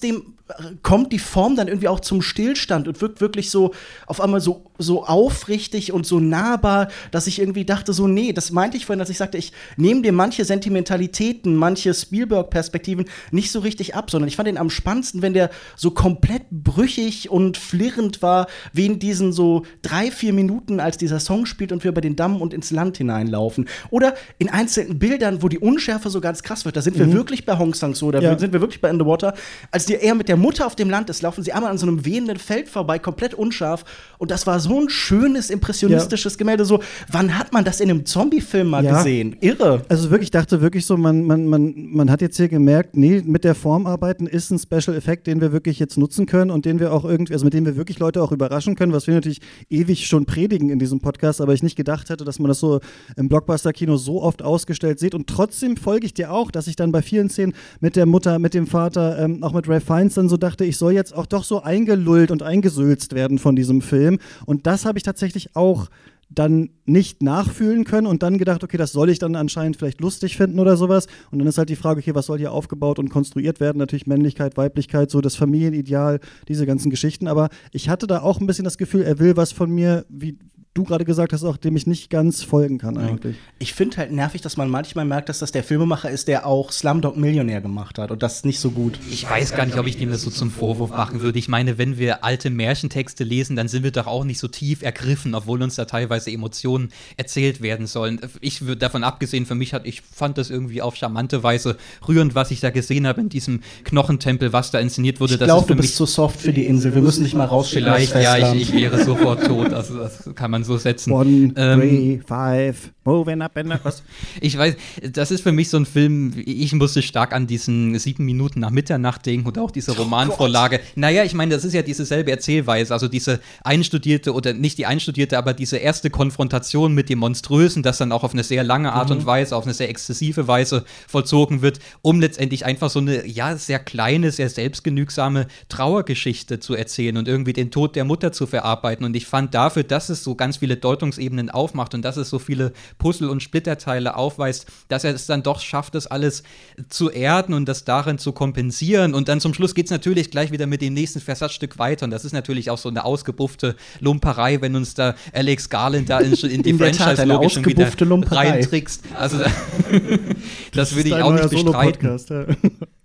kommt die Form dann irgendwie auch zum Stillstand und wirkt wirklich so auf einmal so, so aufrichtig und so nahbar, dass ich irgendwie dachte so, nee, das meinte ich vorhin, als ich sagte, ich nehme dir manche Sentimentalitäten, manche Spielberg-Perspektiven nicht so richtig ab, sondern ich fand den am spannendsten, wenn der so komplett brüchig und flirrend war, wie in diesen so drei, vier Minuten, als dieser Song spielt und wir über den Damm und ins Land hineinlaufen. Oder in einzelnen Bildern, wo die Unschärfe so ganz krass wird. Da sind wir Mhm. wirklich bei Hong Sang-soo, da Ja. sind wir wirklich bei In the Water. Als die eher mit der Mutter auf dem Land ist, laufen sie einmal an so einem wehenden Feld vorbei, komplett unscharf. Und das war so ein schönes, impressionistisches Gemälde. So, wann hat man das in einem Zombie-Film mal Ja. gesehen? Irre. Also wirklich, ich dachte wirklich so, man, man, man, man hat jetzt hier gemerkt, nee, mit der Form arbeiten ist ein Special-Effekt, den wir wirklich jetzt nutzen können und den wir auch irgendwie, also mit dem wir wirklich Leute auch überraschen können, was wir natürlich ewig schon predigen in diesem Podcast, aber ich nicht gedacht hätte, dass man das so im Blockbuster-Kino so oft ausgestellt sieht. Und trotzdem folge ich dir auch, dass ich dann bei vielen Szenen mit der Mutter, mit dem Vater, ähm, auch mit Ralph Fiennes dann so dachte, ich soll jetzt auch doch so eingelullt und eingesülzt werden von diesem Film. Und das habe ich tatsächlich auch dann nicht nachfühlen können und dann gedacht, okay, das soll ich dann anscheinend vielleicht lustig finden oder sowas. Und dann ist halt die Frage, okay, was soll hier aufgebaut und konstruiert werden? Natürlich Männlichkeit, Weiblichkeit, so das Familienideal, diese ganzen Geschichten. Aber ich hatte da auch ein bisschen das Gefühl, er will was von mir, wie du gerade gesagt hast, auch dem ich nicht ganz folgen kann eigentlich. Ich finde halt nervig, dass man manchmal merkt, dass das der Filmemacher ist, der auch Slumdog Millionär gemacht hat. Und das ist nicht so gut. Ich weiß gar nicht, ob ich dem das so zum Vorwurf machen würde. Ich meine, wenn wir alte Märchentexte lesen, dann sind wir doch auch nicht so tief ergriffen, obwohl uns da teilweise Emotionen erzählt werden sollen. Ich würde davon abgesehen, für mich hat, ich fand das irgendwie auf charmante Weise rührend, was ich da gesehen habe in diesem Knochentempel, was da inszeniert wurde. Ich glaube, du bist zu soft für die Insel. Wir müssen dich mal rausschicken. Vielleicht, ja, ich, ich wäre sofort tot. Also das kann man so setzen. One, Ähm, three, five, moving up and up. Was? Ich weiß, das ist für mich so ein Film, ich musste stark an diesen sieben Minuten nach Mitternacht denken und auch diese Romanvorlage. Oh naja, ich meine, das ist ja dieselbe Erzählweise, also diese einstudierte, oder nicht die einstudierte, aber diese erste Konfrontation mit dem Monströsen, das dann auch auf eine sehr lange Art mhm. und Weise, auf eine sehr exzessive Weise vollzogen wird, um letztendlich einfach so eine, ja, sehr kleine, sehr selbstgenügsame Trauergeschichte zu erzählen und irgendwie den Tod der Mutter zu verarbeiten. Und ich fand dafür, dass es so ganz viele Deutungsebenen aufmacht und dass es so viele Puzzle- und Splitterteile aufweist, dass er es dann doch schafft, das alles zu erden und das darin zu kompensieren. Und dann zum Schluss geht es natürlich gleich wieder mit dem nächsten Versatzstück weiter. Und das ist natürlich auch so eine ausgebuffte Lumperei, wenn uns da Alex Garland da in, in die in Franchise-Logik schon wieder Lumperei. reintrickst. Also das würde ich ist auch nicht ein neuer bestreiten. Solo-Podcast, ja.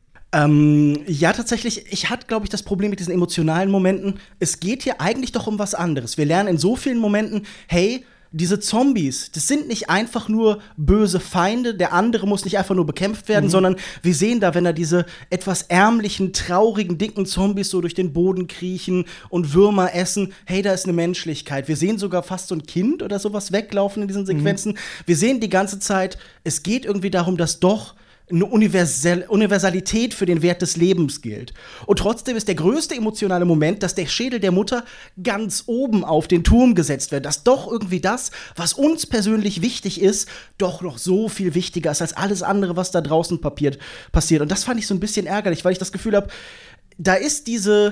Ähm, ja, tatsächlich, ich hatte, glaube ich, das Problem mit diesen emotionalen Momenten. Es geht hier eigentlich doch um was anderes. Wir lernen in so vielen Momenten, hey, diese Zombies, das sind nicht einfach nur böse Feinde, der andere muss nicht einfach nur bekämpft werden, mhm. sondern wir sehen da, wenn da diese etwas ärmlichen, traurigen, dicken Zombies so durch den Boden kriechen und Würmer essen, hey, da ist eine Menschlichkeit. Wir sehen sogar fast so ein Kind oder sowas weglaufen in diesen Sequenzen. Mhm. Wir sehen die ganze Zeit, es geht irgendwie darum, dass doch eine Universal- Universalität für den Wert des Lebens gilt. Und trotzdem ist der größte emotionale Moment, dass der Schädel der Mutter ganz oben auf den Turm gesetzt wird. Dass doch irgendwie das, was uns persönlich wichtig ist, doch noch so viel wichtiger ist als alles andere, was da draußen papiert, passiert. Und das fand ich so ein bisschen ärgerlich, weil ich das Gefühl habe, da ist diese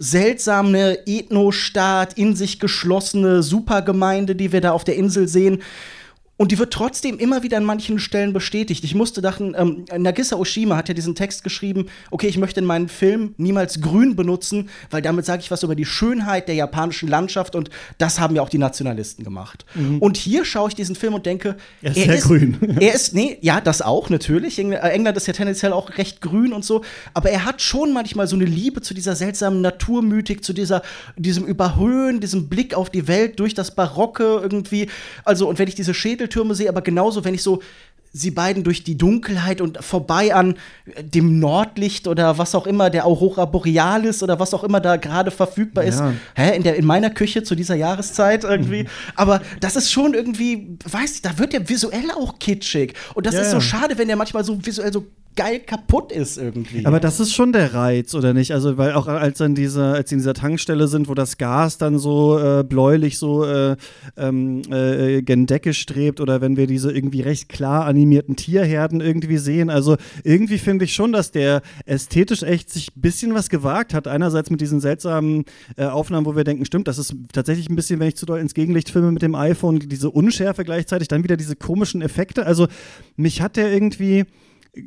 seltsame Ethnostaat, in sich geschlossene Supergemeinde, die wir da auf der Insel sehen. Und die wird trotzdem immer wieder an manchen Stellen bestätigt. Ich musste dachten, ähm, Nagisa Oshima hat ja diesen Text geschrieben, okay, ich möchte in meinen Film niemals grün benutzen, weil damit sage ich was über die Schönheit der japanischen Landschaft und das haben ja auch die Nationalisten gemacht. Mhm. Und hier schaue ich diesen Film und denke, er ist er sehr ist, grün. Er ist, nee, ja, das auch natürlich. England ist ja tendenziell auch recht grün und so, aber er hat schon manchmal so eine Liebe zu dieser seltsamen Naturmythik, zu dieser, diesem Überhöhen, diesem Blick auf die Welt durch das Barocke irgendwie. Also, und wenn ich diese Schädel Türme sehe, aber genauso, wenn ich so sie beiden durch die Dunkelheit und vorbei an dem Nordlicht oder was auch immer, der Aurora Borealis oder was auch immer da gerade verfügbar ist, ja. hä, in, der, in meiner Küche zu dieser Jahreszeit irgendwie. Mhm. Aber das ist schon irgendwie, weiß ich, da wird der visuell auch kitschig. Und das ja, ist so ja. schade, wenn der manchmal so visuell so geil kaputt ist irgendwie. Aber das ist schon der Reiz, oder nicht? Also, weil auch als dann dieser, als sie in dieser Tankstelle sind, wo das Gas dann so äh, bläulich so äh, ähm, äh, gen Decke strebt, oder wenn wir diese irgendwie recht klar animierten Tierherden irgendwie sehen. Also irgendwie finde ich schon, dass der ästhetisch echt sich ein bisschen was gewagt hat. Einerseits mit diesen seltsamen äh, Aufnahmen, wo wir denken, stimmt, das ist tatsächlich ein bisschen, wenn ich zu doll ins Gegenlicht filme mit dem iPhone, diese Unschärfe gleichzeitig, dann wieder diese komischen Effekte. Also mich hat der irgendwie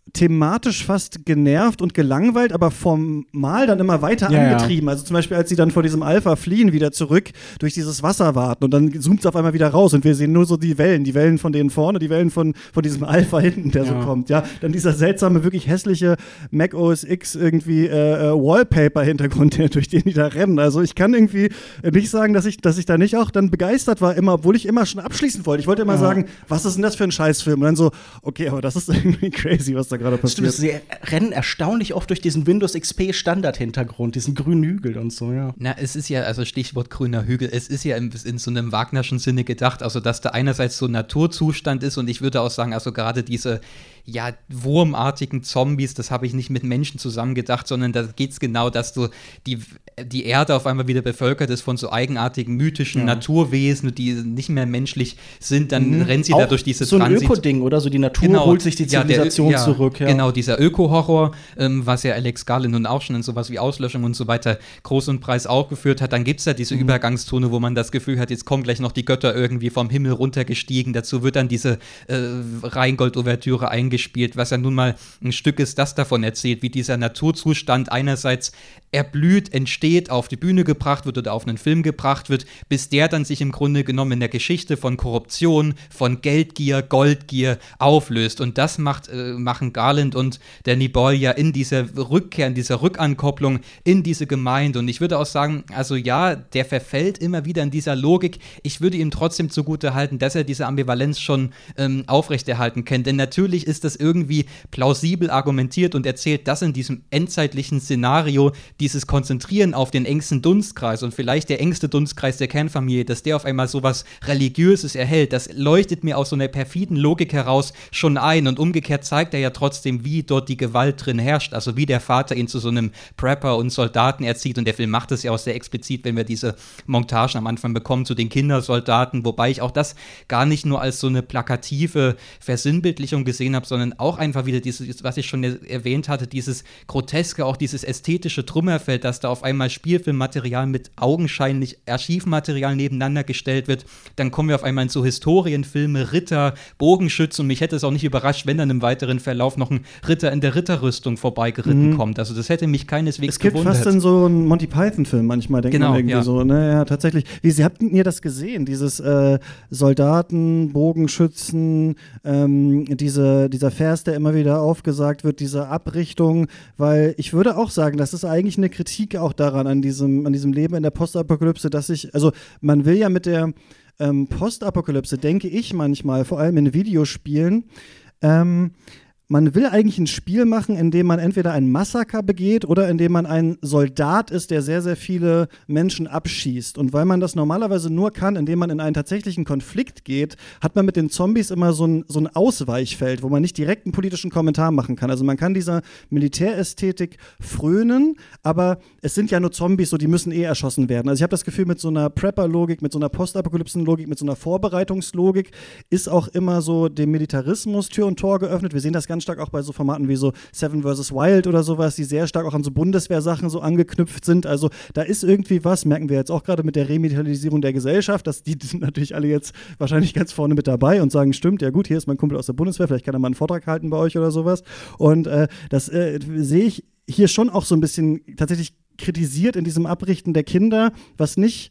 thematisch fast genervt und gelangweilt, aber formal dann immer weiter ja, angetrieben. Ja. Also zum Beispiel, als sie dann vor diesem Alpha fliehen, wieder zurück durch dieses Wasser warten und dann zoomt es auf einmal wieder raus und wir sehen nur so die Wellen, die Wellen von denen vorne, die Wellen von, von diesem Alpha hinten, der ja. so kommt. Ja, dann dieser seltsame, wirklich hässliche Mac O S X irgendwie äh, Wallpaper-Hintergrund, durch den die da rennen. Also ich kann irgendwie nicht sagen, dass ich, dass ich da nicht auch dann begeistert war, immer, obwohl ich immer schon abschließen wollte. Ich wollte immer ja. sagen, was ist denn das für ein Scheißfilm? Und dann so, okay, aber das ist irgendwie crazy, was da gerade passiert. Stimmt, sie rennen erstaunlich oft durch diesen Windows X P Standard-Hintergrund, diesen grünen Hügel und so, ja. Na, es ist ja, also Stichwort grüner Hügel, es ist ja in, in so einem Wagnerschen Sinne gedacht, also dass da einerseits so ein Naturzustand ist und ich würde auch sagen, also gerade diese ja, wurmartigen Zombies, das habe ich nicht mit Menschen zusammen gedacht, sondern da geht es genau, dass so die, die Erde auf einmal wieder bevölkert ist von so eigenartigen, mythischen ja. Naturwesen, die nicht mehr menschlich sind, dann mhm. rennt sie auch da durch diese so ein Transit- Öko-Ding, oder? So die Natur genau. holt sich die Zivilisation ja, der, ja, zurück. Ja. Genau, dieser Öko-Horror, ähm, was ja Alex Garland nun auch schon in sowas wie Auslöschung und so weiter groß und preis aufgeführt hat, dann gibt es ja diese mhm. Übergangszone, wo man das Gefühl hat, jetzt kommen gleich noch die Götter irgendwie vom Himmel runtergestiegen, dazu wird dann diese äh, Rheingold-Ouvertüre eingespielt, was ja nun mal ein Stück ist, das davon erzählt, wie dieser Naturzustand einerseits erblüht, entsteht, auf die Bühne gebracht wird oder auf einen Film gebracht wird, bis der dann sich im Grunde genommen in der Geschichte von Korruption, von Geldgier, Goldgier auflöst. Und das macht, äh, machen Garland und Danny Boyle ja in dieser Rückkehr, in dieser Rückankopplung in diese Gemeinde. Und ich würde auch sagen, also ja, der verfällt immer wieder in dieser Logik. Ich würde ihm trotzdem zugutehalten, dass er diese Ambivalenz schon ähm, aufrechterhalten kann. Denn natürlich ist das irgendwie plausibel argumentiert und erzählt, dass in diesem endzeitlichen Szenario dieses Konzentrieren auf den engsten Dunstkreis und vielleicht der engste Dunstkreis der Kernfamilie, dass der auf einmal sowas Religiöses erhält, das leuchtet mir aus so einer perfiden Logik heraus schon ein und umgekehrt zeigt er ja trotzdem, wie dort die Gewalt drin herrscht, also wie der Vater ihn zu so einem Prepper und Soldaten erzieht und der Film macht es ja auch sehr explizit, wenn wir diese Montagen am Anfang bekommen zu den Kindersoldaten, wobei ich auch das gar nicht nur als so eine plakative Versinnbildlichung gesehen habe, sondern auch einfach wieder dieses, was ich schon erwähnt hatte, dieses Groteske, auch dieses ästhetische Trümmerfeld, dass da auf einmal Spielfilmmaterial mit augenscheinlich Archivmaterial nebeneinander gestellt wird. Dann kommen wir auf einmal in so Historienfilme, Ritter, Bogenschützen und mich hätte es auch nicht überrascht, wenn dann im weiteren Verlauf noch ein Ritter in der Ritterrüstung vorbeigeritten mhm. kommt. Also das hätte mich keineswegs gewundert. Es gibt fast in so einen Monty Python-Film manchmal, denkt genau, man irgendwie ja. so. Ne? Ja, tatsächlich. Wie, Sie habt ihr das gesehen? Dieses äh, Soldaten, Bogenschützen, ähm, diese, dieser Vers, der immer wieder aufgesagt wird, diese Abrichtung, weil ich würde auch sagen, das ist eigentlich eine Kritik auch daran, an diesem, an diesem Leben in der Postapokalypse, dass ich, also man will ja mit der ähm, Postapokalypse, denke ich manchmal, vor allem in Videospielen, ähm, man will eigentlich ein Spiel machen, in dem man entweder ein Massaker begeht oder in dem man ein Soldat ist, der sehr, sehr viele Menschen abschießt. Und weil man das normalerweise nur kann, indem man in einen tatsächlichen Konflikt geht, hat man mit den Zombies immer so ein, so ein Ausweichfeld, wo man nicht direkt einen politischen Kommentar machen kann. Also man kann dieser Militärästhetik frönen, aber es sind ja nur Zombies, so die müssen eh erschossen werden. Also ich habe das Gefühl, mit so einer Prepper-Logik, mit so einer Postapokalypsen-Logik, mit so einer Vorbereitungslogik ist auch immer so dem Militarismus Tür und Tor geöffnet. Wir sehen das ganz stark auch bei so Formaten wie so Seven versus. Wild oder sowas, die sehr stark auch an so Bundeswehrsachen so angeknüpft sind. Also da ist irgendwie was, merken wir jetzt auch gerade mit der Remedialisierung der Gesellschaft, dass die, die sind natürlich alle jetzt wahrscheinlich ganz vorne mit dabei und sagen, stimmt, ja gut, hier ist mein Kumpel aus der Bundeswehr, vielleicht kann er mal einen Vortrag halten bei euch oder sowas. Und äh, das äh, sehe ich hier schon auch so ein bisschen tatsächlich kritisiert in diesem Abrichten der Kinder, was nicht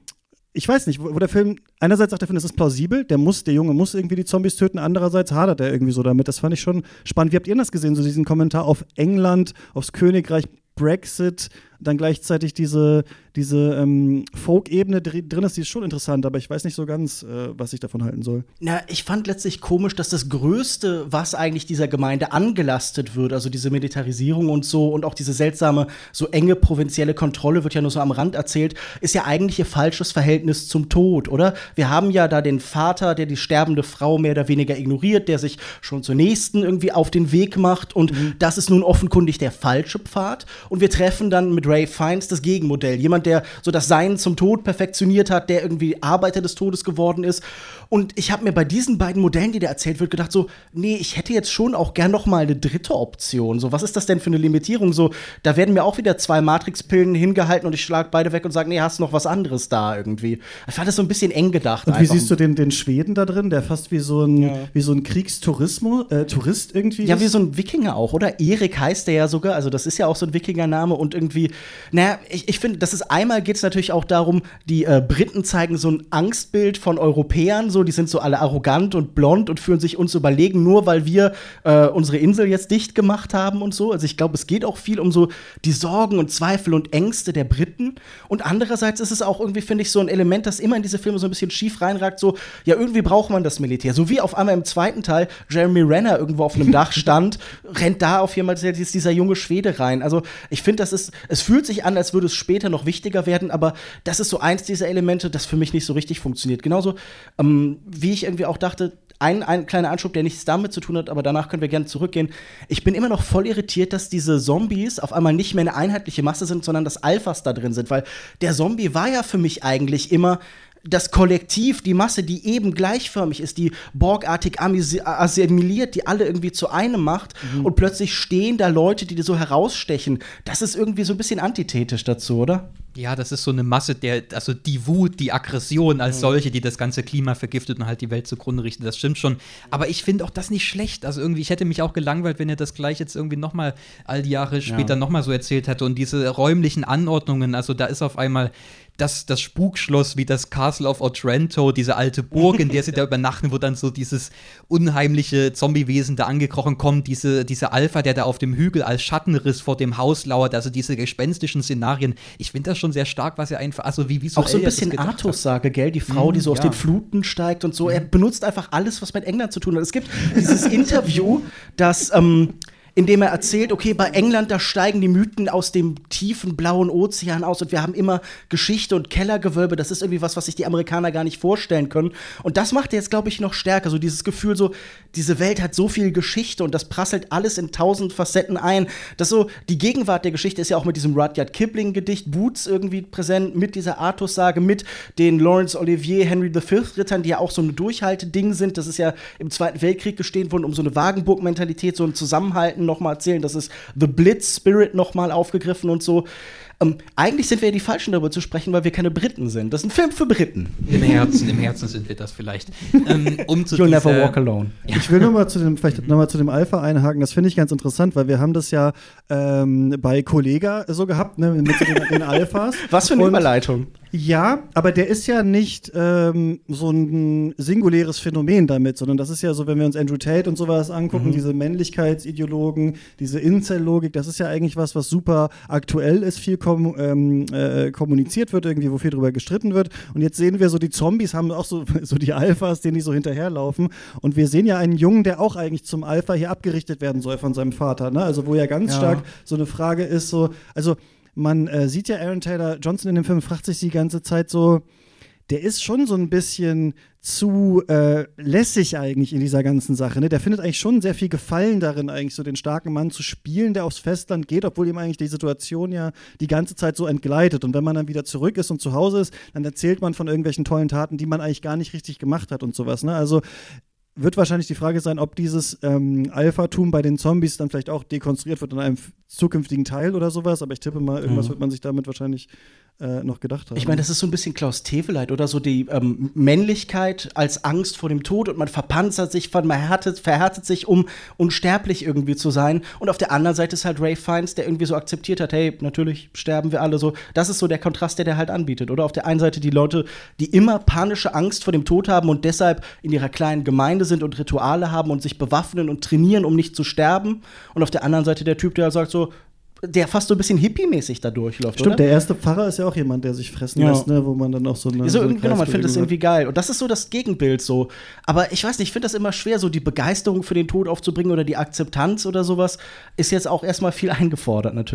ich weiß nicht, wo, wo der Film, einerseits sagt der Film, das ist plausibel, der muss, der Junge muss irgendwie die Zombies töten, andererseits hadert er irgendwie so damit. Das fand ich schon spannend. Wie habt ihr das gesehen, so diesen Kommentar auf England, aufs Königreich, Brexit, dann gleichzeitig diese, diese ähm, Folk-Ebene drin ist, die ist schon interessant, aber ich weiß nicht so ganz, äh, was ich davon halten soll. Na, ich fand letztlich komisch, dass das Größte, was eigentlich dieser Gemeinde angelastet wird, also diese Militarisierung und so und auch diese seltsame, so enge provinzielle Kontrolle, wird ja nur so am Rand erzählt, ist ja eigentlich ihr falsches Verhältnis zum Tod, oder? Wir haben ja da den Vater, der die sterbende Frau mehr oder weniger ignoriert, der sich schon zur nächsten irgendwie auf den Weg macht und mhm. das ist nun offenkundig der falsche Pfad und wir treffen dann mit und Ray Fiennes das Gegenmodell. Jemand, der so das Sein zum Tod perfektioniert hat, der irgendwie Arbeiter des Todes geworden ist. Und ich habe mir bei diesen beiden Modellen, die da erzählt wird, gedacht so, nee, ich hätte jetzt schon auch gern noch mal eine dritte Option. So, was ist das denn für eine Limitierung? So, da werden mir auch wieder zwei Matrix-Pillen hingehalten und ich schlage beide weg und sage, nee, hast du noch was anderes da irgendwie. Ich fand das so ein bisschen eng gedacht. Und wie einfach. siehst du den, den Schweden da drin, der fast wie so ein, Ja. wie so ein Kriegstourismus, äh, Tourist irgendwie Ja, ist? wie so ein Wikinger auch, oder? Erik heißt der ja sogar, also das ist ja auch so ein Wikingername und irgendwie, naja, ich, ich finde, das ist einmal geht es natürlich auch darum, die äh, Briten zeigen so ein Angstbild von Europäern, so, die sind so alle arrogant und blond und fühlen sich uns überlegen, nur weil wir äh, unsere Insel jetzt dicht gemacht haben und so. Also ich glaube, es geht auch viel um so die Sorgen und Zweifel und Ängste der Briten. Und andererseits ist es auch irgendwie, finde ich, so ein Element, das immer in diese Filme so ein bisschen schief reinragt, so, ja, irgendwie braucht man das Militär. So wie auf einmal im zweiten Teil Jeremy Renner irgendwo auf einem Dach stand, rennt da auf jemand, ist dieser junge Schwede rein. Also ich finde, das ist, es fühlt sich an, als würde es später noch wichtiger werden, aber das ist so eins dieser Elemente, das für mich nicht so richtig funktioniert. Genauso, ähm, wie ich irgendwie auch dachte, ein, ein kleiner Anschub, der nichts damit zu tun hat, aber danach können wir gerne zurückgehen. Ich bin immer noch voll irritiert, dass diese Zombies auf einmal nicht mehr eine einheitliche Masse sind, sondern dass Alphas da drin sind, weil der Zombie war ja für mich eigentlich immer das Kollektiv, die Masse, die eben gleichförmig ist, die borgartig assimiliert, die alle irgendwie zu einem macht mhm. und plötzlich stehen da Leute, die so herausstechen. Das ist irgendwie so ein bisschen antithetisch dazu, oder? Ja, das ist so eine Masse, der, also die Wut, die Aggression als solche, die das ganze Klima vergiftet und halt die Welt zugrunde richtet, das stimmt schon. Aber ich finde auch das nicht schlecht. Also irgendwie, ich hätte mich auch gelangweilt, wenn er das gleich jetzt irgendwie noch mal all die Jahre später ja. noch mal so erzählt hätte. Und diese räumlichen Anordnungen, also da ist auf einmal das, das Spukschloss wie das Castle of Otranto, diese alte Burg, in der sie da übernachten, wo dann so dieses unheimliche Zombiewesen da angekrochen kommt, diese, diese Alpha, der da auf dem Hügel als Schattenriss vor dem Haus lauert, also diese gespenstischen Szenarien. Ich finde das schon sehr stark, was er einfach, also wie visuell auch so ein bisschen Artus-Sage, gell? Die Frau, die so aus ja. den Fluten steigt und so. Er benutzt einfach alles, was mit England zu tun hat. Es gibt dieses Interview, das ähm, in dem er erzählt, okay, bei England, da steigen die Mythen aus dem tiefen blauen Ozean aus und wir haben immer Geschichte und Kellergewölbe. Das ist irgendwie was, was sich die Amerikaner gar nicht vorstellen können. Und das macht er jetzt, glaube ich, noch stärker. So dieses Gefühl, so, diese Welt hat so viel Geschichte und das prasselt alles in tausend Facetten ein. Das so, die Gegenwart der Geschichte ist ja auch mit diesem Rudyard Kipling-Gedicht Boots irgendwie präsent, mit dieser Artus-Sage, mit den Laurence Olivier, Henry the Fifth-Rittern, die ja auch so ein Durchhalteding sind. Das ist ja im Zweiten Weltkrieg gestehen worden, um so eine Wagenburg-Mentalität, so ein Zusammenhalten noch mal erzählen. Das ist The Blitz Spirit noch mal aufgegriffen und so. Ähm, eigentlich sind wir ja die Falschen, darüber zu sprechen, weil wir keine Briten sind. Das ist ein Film für Briten. Im Herzen, im Herzen sind wir das vielleicht. Ähm, um zu You'll dieser, never walk alone. Ja. Ich will nur mal zu dem, vielleicht noch mal zu dem Alpha einhaken. Das finde ich ganz interessant, weil wir haben das ja ähm, bei Kollega so gehabt, ne, mit den, den Alphas. Was für eine und, Überleitung. Ja, aber der ist ja nicht ähm, so ein singuläres Phänomen damit, sondern das ist ja so, wenn wir uns Andrew Tate und sowas angucken, mhm. diese Männlichkeitsideologen, diese Incel-Logik, das ist ja eigentlich was, was super aktuell ist, viel kom- ähm, äh, kommuniziert wird irgendwie, wo viel drüber gestritten wird. Und jetzt sehen wir so, die Zombies haben auch so, so die Alphas, denen die so hinterherlaufen. Und wir sehen ja einen Jungen, der auch eigentlich zum Alpha hier abgerichtet werden soll von seinem Vater, ne? Also wo ja ganz ja. stark so eine Frage ist, so, also man äh, sieht ja Aaron Taylor Johnson in dem Film, fragt sich die ganze Zeit so, der ist schon so ein bisschen zu äh, lässig eigentlich in dieser ganzen Sache. Ne? Der findet eigentlich schon sehr viel Gefallen darin, eigentlich so den starken Mann zu spielen, der aufs Festland geht, obwohl ihm eigentlich die Situation ja die ganze Zeit so entgleitet. Und wenn man dann wieder zurück ist und zu Hause ist, dann erzählt man von irgendwelchen tollen Taten, die man eigentlich gar nicht richtig gemacht hat und sowas. Ne? Also wird wahrscheinlich die Frage sein, ob dieses ähm, Alphatum bei den Zombies dann vielleicht auch dekonstruiert wird in einem f- zukünftigen Teil oder sowas. Aber ich tippe mal, irgendwas mhm. wird man sich damit wahrscheinlich äh, noch gedacht haben. Ich meine, das ist so ein bisschen Klaus Teweleit oder so die ähm, Männlichkeit als Angst vor dem Tod und man verpanzert sich, man verhärtet, verhärtet sich, um unsterblich irgendwie zu sein. Und auf der anderen Seite ist halt Ray Fiennes, der irgendwie so akzeptiert hat, hey, natürlich sterben wir alle so. Das ist so der Kontrast, der der halt anbietet. Oder auf der einen Seite die Leute, die immer panische Angst vor dem Tod haben und deshalb in ihrer kleinen Gemeinde sind und Rituale haben und sich bewaffnen und trainieren, um nicht zu sterben. Und auf der anderen Seite der Typ, der sagt so, der fast so ein bisschen hippie-mäßig da durchläuft, Stimmt, oder? der erste Pfarrer ist ja auch jemand, der sich fressen ja. lässt, ne, wo man dann auch so eine so, so eine genau, man findet das Kreisbewegung irgendwie geil. Und das ist so das Gegenbild so. Aber ich weiß nicht, ich finde das immer schwer, so die Begeisterung für den Tod aufzubringen oder die Akzeptanz oder sowas ist jetzt auch erstmal viel eingefordert natürlich.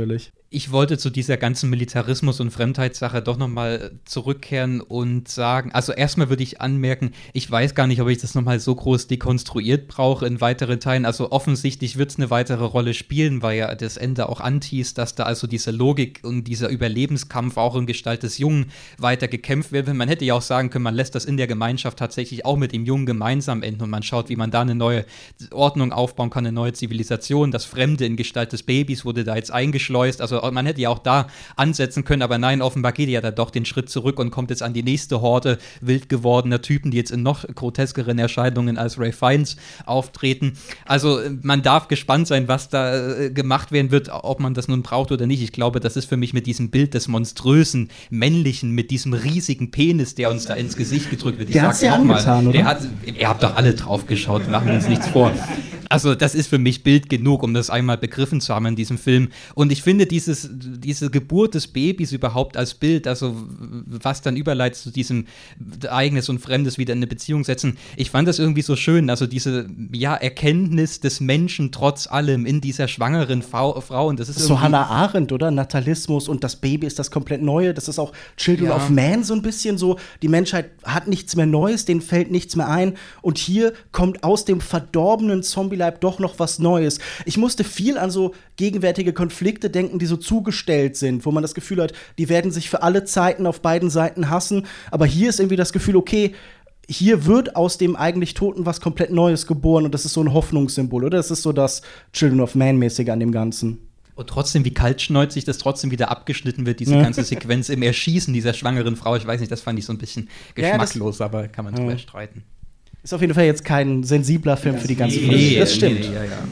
Ich wollte zu dieser ganzen Militarismus- und Fremdheitssache doch nochmal zurückkehren und sagen, also erstmal würde ich anmerken, ich weiß gar nicht, ob ich das nochmal so groß dekonstruiert brauche in weiteren Teilen. Also offensichtlich wird es eine weitere Rolle spielen, weil ja das Ende auch antießt, dass da also diese Logik und dieser Überlebenskampf auch in Gestalt des Jungen weiter gekämpft wird. Man hätte ja auch sagen können, man lässt das in der Gemeinschaft tatsächlich auch mit dem Jungen gemeinsam enden und man schaut, wie man da eine neue Ordnung aufbauen kann, eine neue Zivilisation. Das Fremde in Gestalt des Babys wurde da jetzt eingeschleust. Also man hätte ja auch da ansetzen können, aber nein, offenbar geht ja da doch den Schritt zurück und kommt jetzt an die nächste Horde wild gewordener Typen, die jetzt in noch groteskeren Erscheinungen als Ray Fiennes auftreten. Also man darf gespannt sein, was da äh, gemacht werden wird, ob man das nun braucht oder nicht. Ich glaube, das ist für mich mit diesem Bild des monströsen Männlichen, mit diesem riesigen Penis, der uns da ins Gesicht gedrückt wird. Ich der hat's ja angetan, oder? Der hat, ihr habt doch alle drauf geschaut, machen wir uns nichts vor. Also das ist für mich Bild genug, um das einmal begriffen zu haben in diesem Film. Und ich finde dieses, diese Geburt des Babys überhaupt als Bild, also was dann überleitet zu diesem Eigenes und Fremdes wieder in eine Beziehung setzen, ich fand das irgendwie so schön, also diese ja, Erkenntnis des Menschen trotz allem in dieser schwangeren Frau. Frau und das ist so Hannah Arendt, oder? Natalismus und das Baby ist das komplett Neue. Das ist auch Children Ja. of Man so ein bisschen so. Die Menschheit hat nichts mehr Neues, denen fällt nichts mehr ein. Und hier kommt aus dem verdorbenen Zombie doch noch was Neues. Ich musste viel an so gegenwärtige Konflikte denken, die so zugestellt sind, wo man das Gefühl hat, die werden sich für alle Zeiten auf beiden Seiten hassen. Aber hier ist irgendwie das Gefühl, okay, hier wird aus dem eigentlich Toten was komplett Neues geboren und das ist so ein Hoffnungssymbol, oder? Das ist so das Children of Man-mäßige an dem Ganzen. Und trotzdem, wie kaltschnäuzig das trotzdem wieder abgeschnitten wird, diese Ja. ganze Sequenz im Erschießen dieser schwangeren Frau. Ich weiß nicht, das fand ich so ein bisschen Ja, das- geschmacklos, aber kann man drüber Ja. streiten. Ist auf jeden Fall jetzt kein sensibler Film für die ganze Nee, Familie. Das nee, stimmt. nee, ja, ja.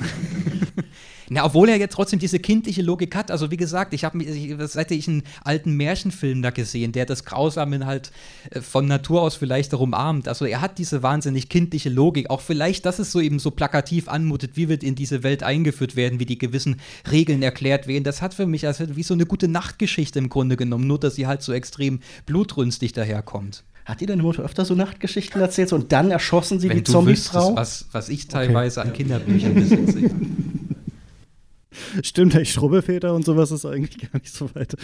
Na, obwohl er jetzt trotzdem diese kindliche Logik hat. Also wie gesagt, ich habe mich, seit ich einen alten Märchenfilm da gesehen, der das Grausame halt äh, von Natur aus vielleicht darum ahmt. Also er hat diese wahnsinnig kindliche Logik. Auch vielleicht, dass es so eben so plakativ anmutet, wie wird in diese Welt eingeführt werden, wie die gewissen Regeln erklärt werden. Das hat für mich als wie so eine gute Nachtgeschichte im Grunde genommen, nur dass sie halt so extrem blutrünstig daherkommt. Hat dir deine Mutter öfter so Nachtgeschichten erzählt und dann erschossen sie Wenn die du Zombie-Frau? wüsstest, was, was ich teilweise an Kinderbüchern besitze. Ja. Stimmt, der Strubbelväter und sowas ist eigentlich gar nicht so weit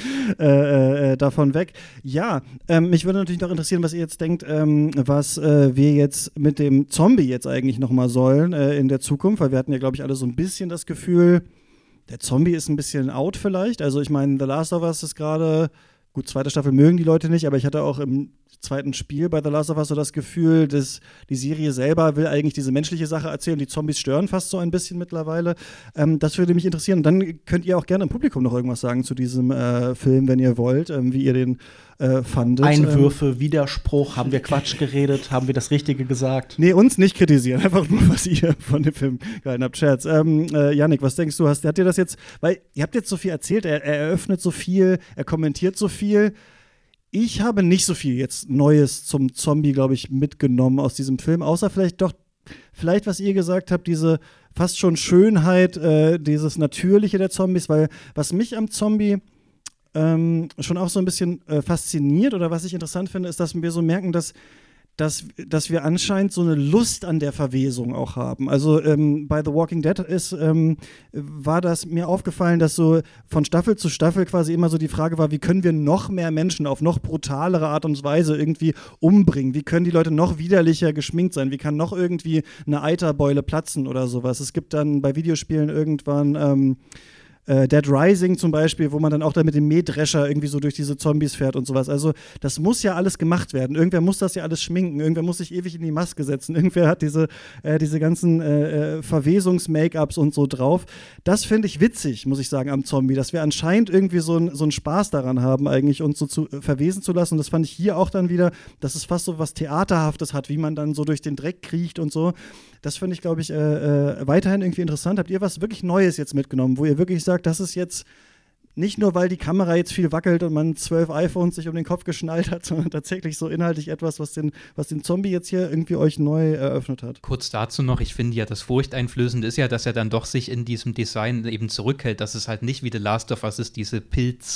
äh, äh, davon weg. Ja, ähm, mich würde natürlich noch interessieren, was ihr jetzt denkt, ähm, was äh, wir jetzt mit dem Zombie jetzt eigentlich noch mal sollen äh, in der Zukunft, weil wir hatten ja, glaube ich, alle so ein bisschen das Gefühl, der Zombie ist ein bisschen out vielleicht. Also ich meine, The Last of Us ist gerade, gut, zweite Staffel mögen die Leute nicht, aber ich hatte auch im zweiten Spiel bei The Last of Us so das Gefühl, dass die Serie selber will eigentlich diese menschliche Sache erzählen. Die Zombies stören fast so ein bisschen mittlerweile. Ähm, das würde mich interessieren. Und dann könnt ihr auch gerne im Publikum noch irgendwas sagen zu diesem äh, Film, wenn ihr wollt, ähm, wie ihr den äh, fandet. Einwürfe, Widerspruch, haben wir Quatsch geredet, haben wir das Richtige gesagt? Nee, uns nicht kritisieren, einfach nur, was ihr von dem Film gehalten habt. Scherz. Ähm, äh, Yannick, was denkst du? Hast, hat dir das jetzt, weil ihr habt jetzt so viel erzählt, er, er eröffnet so viel, er kommentiert so viel. Ich habe nicht so viel jetzt Neues zum Zombie, glaube ich, mitgenommen aus diesem Film, außer vielleicht doch, vielleicht, was ihr gesagt habt, diese fast schon Schönheit, äh, dieses Natürliche der Zombies, weil was mich am Zombie ähm, schon auch so ein bisschen äh, fasziniert oder was ich interessant finde, ist, dass wir so merken, dass Dass, dass wir anscheinend so eine Lust an der Verwesung auch haben. Also ähm, bei The Walking Dead ist, ähm, war das mir aufgefallen, dass so von Staffel zu Staffel quasi immer so die Frage war, wie können wir noch mehr Menschen auf noch brutalere Art und Weise irgendwie umbringen? Wie können die Leute noch widerlicher geschminkt sein? Wie kann noch irgendwie eine Eiterbeule platzen oder sowas? Es gibt dann bei Videospielen irgendwann ähm, Äh, Dead Rising zum Beispiel, wo man dann auch da mit dem Mähdrescher irgendwie so durch diese Zombies fährt und sowas. Also das muss ja alles gemacht werden. Irgendwer muss das ja alles schminken. Irgendwer muss sich ewig in die Maske setzen. Irgendwer hat diese, äh, diese ganzen äh, Verwesungs-Make-ups und so drauf. Das finde ich witzig, muss ich sagen, am Zombie, dass wir anscheinend irgendwie so, ein, so einen Spaß daran haben, eigentlich uns so zu, äh, verwesen zu lassen. Und das fand ich hier auch dann wieder, dass es fast so was Theaterhaftes hat, wie man dann so durch den Dreck kriecht und so. Das finde ich, glaube ich, äh, äh, weiterhin irgendwie interessant. Habt ihr was wirklich Neues jetzt mitgenommen, wo ihr wirklich sagt, das ist jetzt nicht nur, weil die Kamera jetzt viel wackelt und man zwölf iPhones sich um den Kopf geschnallt hat, sondern tatsächlich so inhaltlich etwas, was den, was den Zombie jetzt hier irgendwie euch neu eröffnet hat? Kurz dazu noch, ich finde ja, das Furchteinflößende ist ja, dass er dann doch sich in diesem Design eben zurückhält, dass es halt nicht wie The Last of Us ist, diese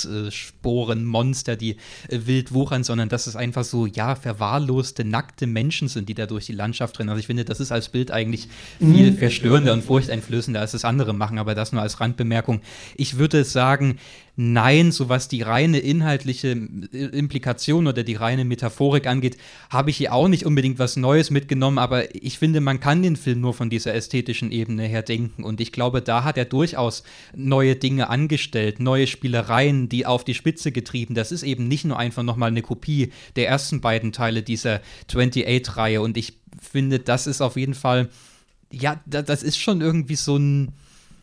Pilzsporenmonster, die äh, wild wuchern, sondern dass es einfach so, ja, verwahrloste, nackte Menschen sind, die da durch die Landschaft rennen. Also ich finde, das ist als Bild eigentlich viel verstörender und furchteinflößender, als das andere machen, aber das nur als Randbemerkung. Ich würde sagen, nein, so was die reine inhaltliche Implikation oder die reine Metaphorik angeht, habe ich hier auch nicht unbedingt was Neues mitgenommen, aber ich finde, man kann den Film nur von dieser ästhetischen Ebene her denken und ich glaube, da hat er durchaus neue Dinge angestellt, neue Spielereien, die auf die Spitze getrieben. Das ist eben nicht nur einfach nochmal eine Kopie der ersten beiden Teile dieser achtundzwanzig-Reihe und ich finde, das ist auf jeden Fall, ja, das ist schon irgendwie so ein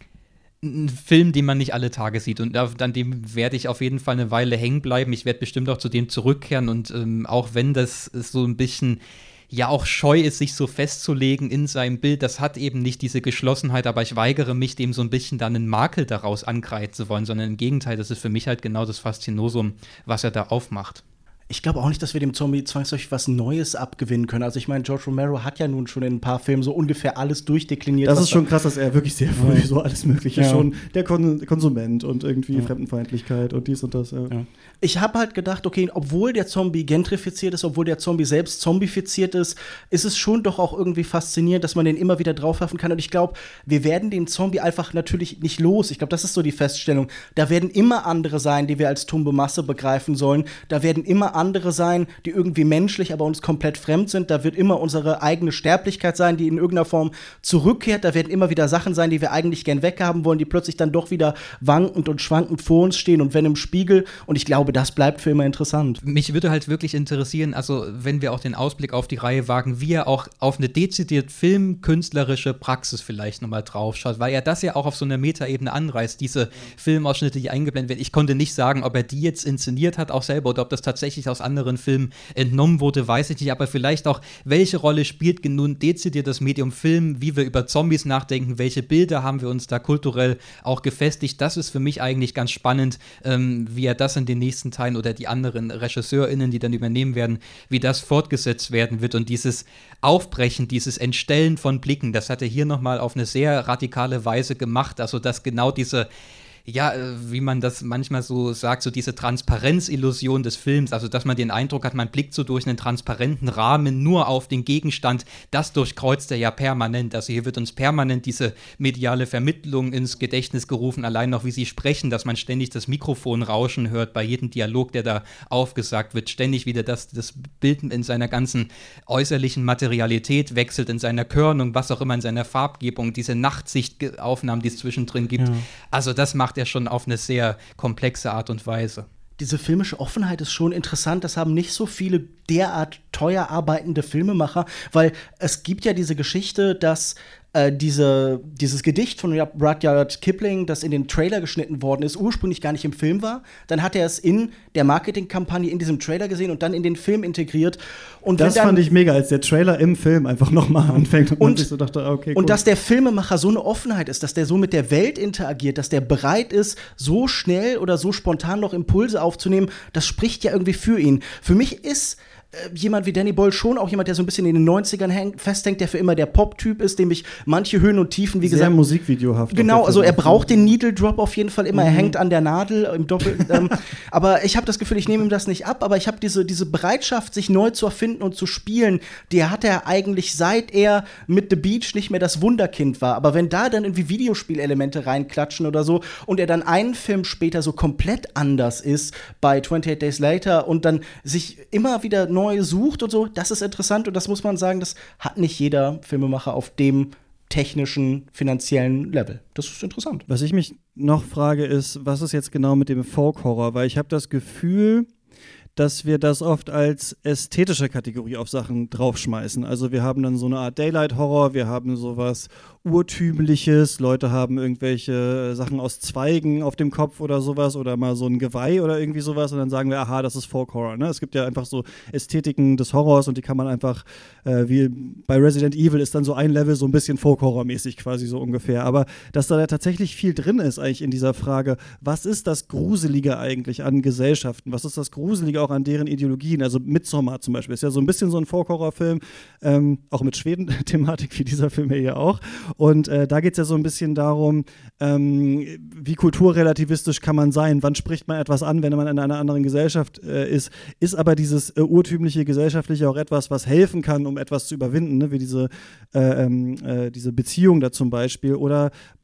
ein Film, den man nicht alle Tage sieht und an dem werde ich auf jeden Fall eine Weile hängen bleiben. Ich werde bestimmt auch zu dem zurückkehren und ähm, auch wenn das so ein bisschen ja auch scheu ist, sich so festzulegen in seinem Bild, das hat eben nicht diese Geschlossenheit, aber ich weigere mich, dem so ein bisschen dann einen Makel daraus ankreiden zu wollen, sondern im Gegenteil, das ist für mich halt genau das Faszinosum, was er da aufmacht. Ich glaube auch nicht, dass wir dem Zombie zwangsläufig was Neues abgewinnen können. Also ich meine, George Romero hat ja nun schon in ein paar Filmen so ungefähr alles durchdekliniert. Das ist schon krass, dass er wirklich sehr früh ja. so alles Mögliche ja. schon, der Kon- Konsument und irgendwie ja. Fremdenfeindlichkeit und dies und das. Ja. Ja. Ich habe halt gedacht, okay, obwohl der Zombie gentrifiziert ist, obwohl der Zombie selbst zombifiziert ist, ist es schon doch auch irgendwie faszinierend, dass man den immer wieder draufwerfen kann. Und ich glaube, wir werden den Zombie einfach natürlich nicht los. Ich glaube, das ist so die Feststellung. Da werden immer andere sein, die wir als tumbe Masse begreifen sollen. Da werden immer andere sein, die irgendwie menschlich, aber uns komplett fremd sind. Da wird immer unsere eigene Sterblichkeit sein, die in irgendeiner Form zurückkehrt. Da werden immer wieder Sachen sein, die wir eigentlich gern weghaben wollen, die plötzlich dann doch wieder wankend und schwankend vor uns stehen und wenn im Spiegel. Und ich glaube, das bleibt für immer interessant. Mich würde halt wirklich interessieren, also wenn wir auch den Ausblick auf die Reihe wagen, wie er auch auf eine dezidiert filmkünstlerische Praxis vielleicht nochmal draufschaut, weil er das ja auch auf so einer Metaebene anreißt, diese Filmausschnitte, die eingeblendet werden. Ich konnte nicht sagen, ob er die jetzt inszeniert hat, auch selber, oder ob das tatsächlich aus anderen Filmen entnommen wurde, weiß ich nicht, aber vielleicht auch, welche Rolle spielt nun dezidiert das Medium Film, wie wir über Zombies nachdenken, welche Bilder haben wir uns da kulturell auch gefestigt, das ist für mich eigentlich ganz spannend, ähm, wie er das in den nächsten Teilen oder die anderen RegisseurInnen, die dann übernehmen werden, wie das fortgesetzt werden wird und dieses Aufbrechen, dieses Entstellen von Blicken, das hat er hier nochmal auf eine sehr radikale Weise gemacht, also dass genau diese ja, wie man das manchmal so sagt, so diese Transparenzillusion des Films, also dass man den Eindruck hat, man blickt so durch einen transparenten Rahmen nur auf den Gegenstand, das durchkreuzt er ja permanent. Also hier wird uns permanent diese mediale Vermittlung ins Gedächtnis gerufen, allein noch wie sie sprechen, dass man ständig das Mikrofon rauschen hört bei jedem Dialog, der da aufgesagt wird, ständig wieder das, das Bild in seiner ganzen äußerlichen Materialität wechselt, in seiner Körnung, was auch immer, in seiner Farbgebung, diese Nachtsichtaufnahmen, die es zwischendrin gibt. Ja. Also das macht er schon auf eine sehr komplexe Art und Weise. Diese filmische Offenheit ist schon interessant. Das haben nicht so viele derart teuer arbeitende Filmemacher, weil es gibt ja diese Geschichte, dass äh, diese, dieses Gedicht von Rudyard Kipling, das in den Trailer geschnitten worden ist, ursprünglich gar nicht im Film war. Dann hat er es in der Marketingkampagne in diesem Trailer gesehen und dann in den Film integriert. Und das dann, fand ich mega, als der Trailer im Film einfach nochmal anfängt und, und man sich so dachte, okay, cool. Und dass der Filmemacher so eine Offenheit ist, dass der so mit der Welt interagiert, dass der bereit ist, so schnell oder so spontan noch Impulse aufzunehmen, das spricht ja irgendwie für ihn. Für mich ist äh, jemand wie Danny Boyle schon auch jemand, der so ein bisschen in den neunzigern häng, festhängt, der für immer der Pop-Typ ist, dem ich manche Höhen und Tiefen, wie Sehr gesagt, musikvideohaft. Genau, also er braucht den Needle Drop auf jeden Fall immer, mhm. er hängt an der Nadel im Doppel. ähm, aber ich habe das Gefühl, ich nehme ihm das nicht ab, aber ich habe diese, diese Bereitschaft, sich neu zu erfinden und zu spielen, die hat er eigentlich, seit er mit The Beach nicht mehr das Wunderkind war. Aber wenn da dann irgendwie Videospielelemente reinklatschen oder so und er dann einen Film später so komplett anders ist, bei twenty-eight Days Later und dann sich immer wieder neu sucht und so, das ist interessant und das muss man sagen, das hat nicht jeder Filmemacher auf dem technischen, finanziellen Level. Das ist interessant. Was ich mich noch frage, ist, was ist jetzt genau mit dem Folk-Horror? Weil ich habe das Gefühl, dass wir das oft als ästhetische Kategorie auf Sachen draufschmeißen. Also wir haben dann so eine Art Daylight-Horror, wir haben sowas Urtümliches, Leute haben irgendwelche Sachen aus Zweigen auf dem Kopf oder sowas oder mal so ein Geweih oder irgendwie sowas und dann sagen wir, aha, das ist Folk-Horror. Ne? Es gibt ja einfach so Ästhetiken des Horrors und die kann man einfach, äh, wie bei Resident Evil ist dann so ein Level so ein bisschen Folk-Horror-mäßig quasi so ungefähr. Aber dass da tatsächlich viel drin ist eigentlich in dieser Frage, was ist das Gruselige eigentlich an Gesellschaften? Was ist das Gruselige auch an deren Ideologien? Also Midsommar zum Beispiel ist ja so ein bisschen so ein Folk-Horror-Film, ähm, auch mit Schweden-Thematik wie dieser Film hier auch. Und äh, da geht es ja so ein bisschen darum, ähm, wie kulturrelativistisch kann man sein, wann spricht man etwas an, wenn man in einer anderen Gesellschaft äh, ist. Ist aber dieses äh, urtümliche Gesellschaftliche auch etwas, was helfen kann, um etwas zu überwinden, ne? Wie diese, äh, äh, diese Beziehung da zum Beispiel. Oder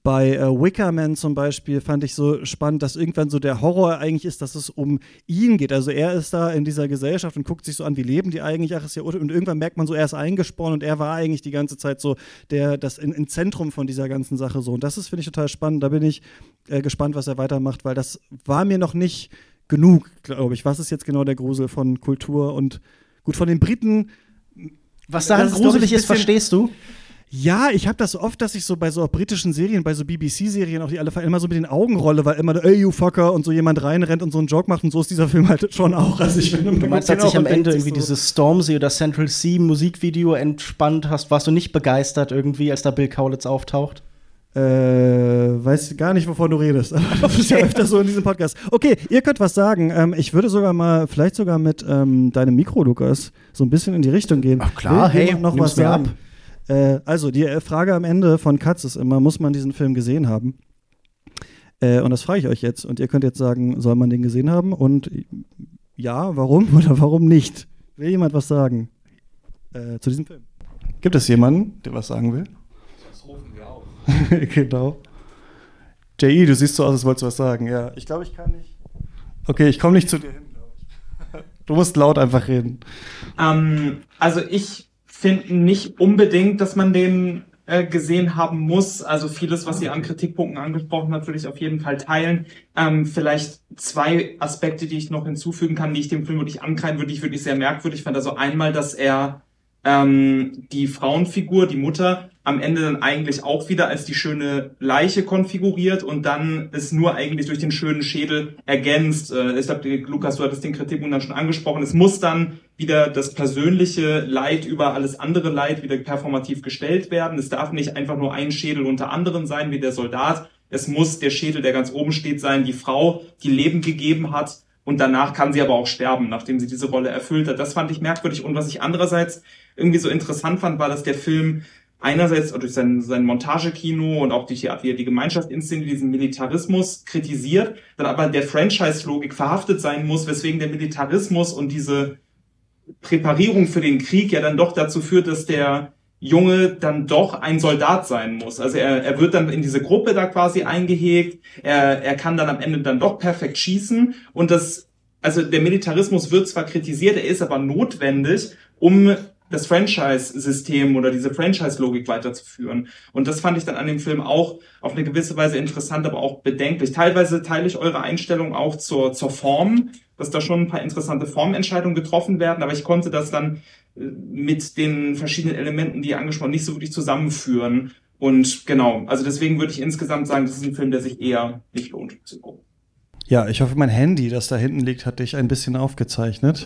Bei äh, Wicker Man zum Beispiel fand ich so spannend, dass irgendwann so der Horror eigentlich ist, dass es um ihn geht. Also er ist da in dieser Gesellschaft und guckt sich so an, wie leben die eigentlich, ach ist ja, und irgendwann merkt man so, er ist eingesponnen und er war eigentlich die ganze Zeit so der, das in, in Zentrum von dieser ganzen Sache so. Und das ist, finde ich, total spannend. Da bin ich äh, gespannt, was er weitermacht, weil das war mir noch nicht genug, glaube ich. Was ist jetzt genau der Grusel von Kultur und gut, von den Briten. Was daran ist, gruselig ich, ist, verstehst du? Ja, ich habe das so oft, dass ich so bei so britischen Serien, bei so B B C-Serien auch die alle immer so mit den Augen rolle, weil immer, ey, you fucker, und so jemand reinrennt und so einen Joke macht und so ist dieser Film halt schon auch. Also ich finde, du meinst, dass sich am Ende irgendwie so dieses Stormzy oder Central C Musikvideo entspannt hast, warst du nicht begeistert irgendwie, als da Bill Kaulitz auftaucht? Äh, weiß gar nicht, wovon du redest, aber das ist ja öfter so in diesem Podcast. Okay, ihr könnt was sagen. Ähm, ich würde sogar mal, vielleicht sogar mit ähm, deinem Mikro, Lukas, so ein bisschen in die Richtung gehen. Ach klar, Will hey, noch was sagen. Ab. Äh, also, die Frage am Ende von Katz ist immer, muss man diesen Film gesehen haben? Äh, und das frage ich euch jetzt. Und ihr könnt jetzt sagen, soll man den gesehen haben? Und ja, warum oder warum nicht? Will jemand was sagen äh, zu diesem Film? Gibt es jemanden, der was sagen will? Das rufen wir auf. Genau. J E, du siehst so aus, als wolltest du was sagen. Ja, ich glaube, ich kann nicht. Okay, ich komme nicht zu dir hin, glaube ich. Du musst laut einfach reden. Ähm, also ich finde nicht unbedingt, dass man den äh, gesehen haben muss. Also vieles, was ihr an Kritikpunkten angesprochen habt, würde ich auf jeden Fall teilen. Ähm, vielleicht zwei Aspekte, die ich noch hinzufügen kann, die ich dem Film wirklich ankreiden würde, die ich wirklich sehr merkwürdig fand. Also einmal, dass er ähm, die Frauenfigur, die Mutter, am Ende dann eigentlich auch wieder als die schöne Leiche konfiguriert und dann es nur eigentlich durch den schönen Schädel ergänzt. Äh, ich glaube, Lukas, du hattest den Kritikpunkt dann schon angesprochen. Es muss dann wieder das persönliche Leid über alles andere Leid wieder performativ gestellt werden. Es darf nicht einfach nur ein Schädel unter anderem sein, wie der Soldat. Es muss der Schädel, der ganz oben steht, sein, die Frau, die Leben gegeben hat. Und danach kann sie aber auch sterben, nachdem sie diese Rolle erfüllt hat. Das fand ich merkwürdig. Und was ich andererseits irgendwie so interessant fand, war, dass der Film einerseits durch sein, sein Montagekino und auch durch die Art, wie er die Gemeinschaft inszeniert, diesen Militarismus kritisiert, dann aber der Franchise-Logik verhaftet sein muss, weswegen der Militarismus und diese Präparierung für den Krieg ja dann doch dazu führt, dass der Junge dann doch ein Soldat sein muss. Also er, er wird dann in diese Gruppe da quasi eingehegt, er, er kann dann am Ende dann doch perfekt schießen und das, also der Militarismus wird zwar kritisiert, er ist aber notwendig, um das Franchise-System oder diese Franchise-Logik weiterzuführen. Und das fand ich dann an dem Film auch auf eine gewisse Weise interessant, aber auch bedenklich. Teilweise teile ich eure Einstellung auch zur, zur Form, dass da schon ein paar interessante Formentscheidungen getroffen werden, aber ich konnte das dann mit den verschiedenen Elementen, die ihr angesprochen, nicht so wirklich zusammenführen. Und genau, also deswegen würde ich insgesamt sagen, das ist ein Film, der sich eher nicht lohnt zu gucken. Ja, ich hoffe, mein Handy, das da hinten liegt, hat dich ein bisschen aufgezeichnet.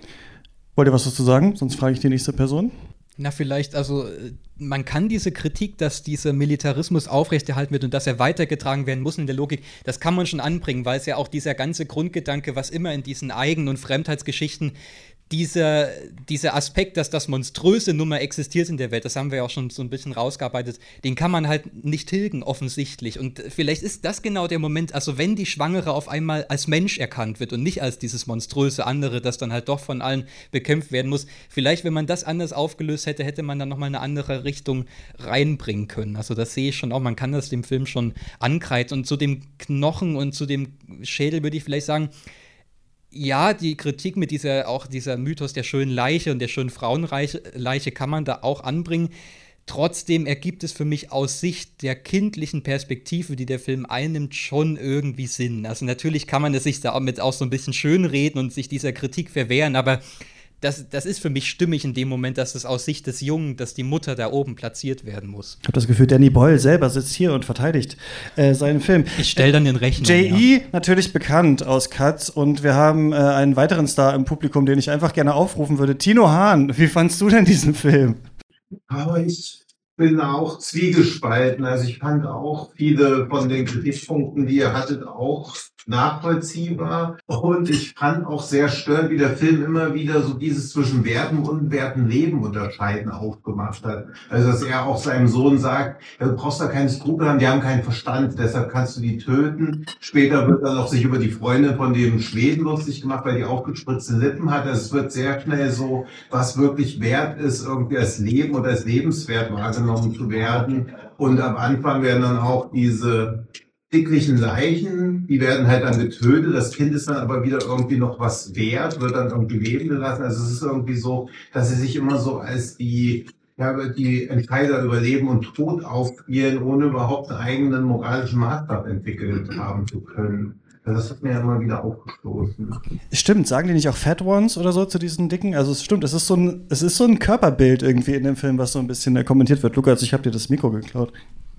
Wollt ihr was dazu sagen? Sonst frage ich die nächste Person. Na, vielleicht, also man kann diese Kritik, dass dieser Militarismus aufrechterhalten wird und dass er weitergetragen werden muss in der Logik, das kann man schon anbringen, weil es ja auch dieser ganze Grundgedanke, was immer in diesen Eigen- und Fremdheitsgeschichten Dieser, dieser Aspekt, dass das monströse Nummer existiert in der Welt, das haben wir ja auch schon so ein bisschen rausgearbeitet, den kann man halt nicht tilgen, offensichtlich. Und vielleicht ist das genau der Moment, also wenn die Schwangere auf einmal als Mensch erkannt wird und nicht als dieses monströse andere, das dann halt doch von allen bekämpft werden muss, vielleicht, wenn man das anders aufgelöst hätte, hätte man dann nochmal eine andere Richtung reinbringen können. Also das sehe ich schon auch, man kann das dem Film schon ankreiden. Und zu dem Knochen und zu dem Schädel würde ich vielleicht sagen, ja, die Kritik mit dieser, auch dieser Mythos der schönen Leiche und der schönen Frauenleiche kann man da auch anbringen. Trotzdem ergibt es für mich aus Sicht der kindlichen Perspektive, die der Film einnimmt, schon irgendwie Sinn. Also natürlich kann man es sich damit auch so ein bisschen schönreden und sich dieser Kritik verwehren, aber das, das ist für mich stimmig in dem Moment, dass es aus Sicht des Jungen, dass die Mutter da oben platziert werden muss. Ich habe das Gefühl, Danny Boyle selber sitzt hier und verteidigt äh, seinen Film. Ich stelle dann den Rechner. J E, ja. Natürlich bekannt aus Katz, und wir haben äh, einen weiteren Star im Publikum, den ich einfach gerne aufrufen würde. Tino Hahn, wie fandst du denn diesen Film? Aber ich bin auch zwiegespalten. Also ich fand auch viele von den Kritikpunkten, die ihr hattet, auch nachvollziehbar. Und ich fand auch sehr störend, wie der Film immer wieder so dieses zwischen Werten und Werten Leben unterscheiden aufgemacht hat. Also dass er auch seinem Sohn sagt, ja, du brauchst da keine Skrupel haben, die haben keinen Verstand, deshalb kannst du die töten. Später wird dann auch sich über die Freundin von dem Schweden lustig gemacht, weil die aufgespritzte Lippen hat. Also es wird sehr schnell so, was wirklich wert ist, irgendwie als Leben oder als lebenswert wahrgenommen zu werden. Und am Anfang werden dann auch diese dicklichen Leichen, die werden halt dann getötet. Das Kind ist dann aber wieder irgendwie noch was wert, wird dann irgendwie leben gelassen. Also es ist irgendwie so, dass sie sich immer so als die, ja, die Entscheider über Leben und Tod aufspielen, ohne überhaupt einen eigenen moralischen Maßstab entwickelt haben zu können. Das hat mir ja immer wieder aufgestoßen. Stimmt, sagen die nicht auch Fat Ones oder so zu diesen Dicken? Also es stimmt, es ist so ein, es ist so ein Körperbild irgendwie in dem Film, was so ein bisschen äh, kommentiert wird. Lukas, ich habe dir das Mikro geklaut.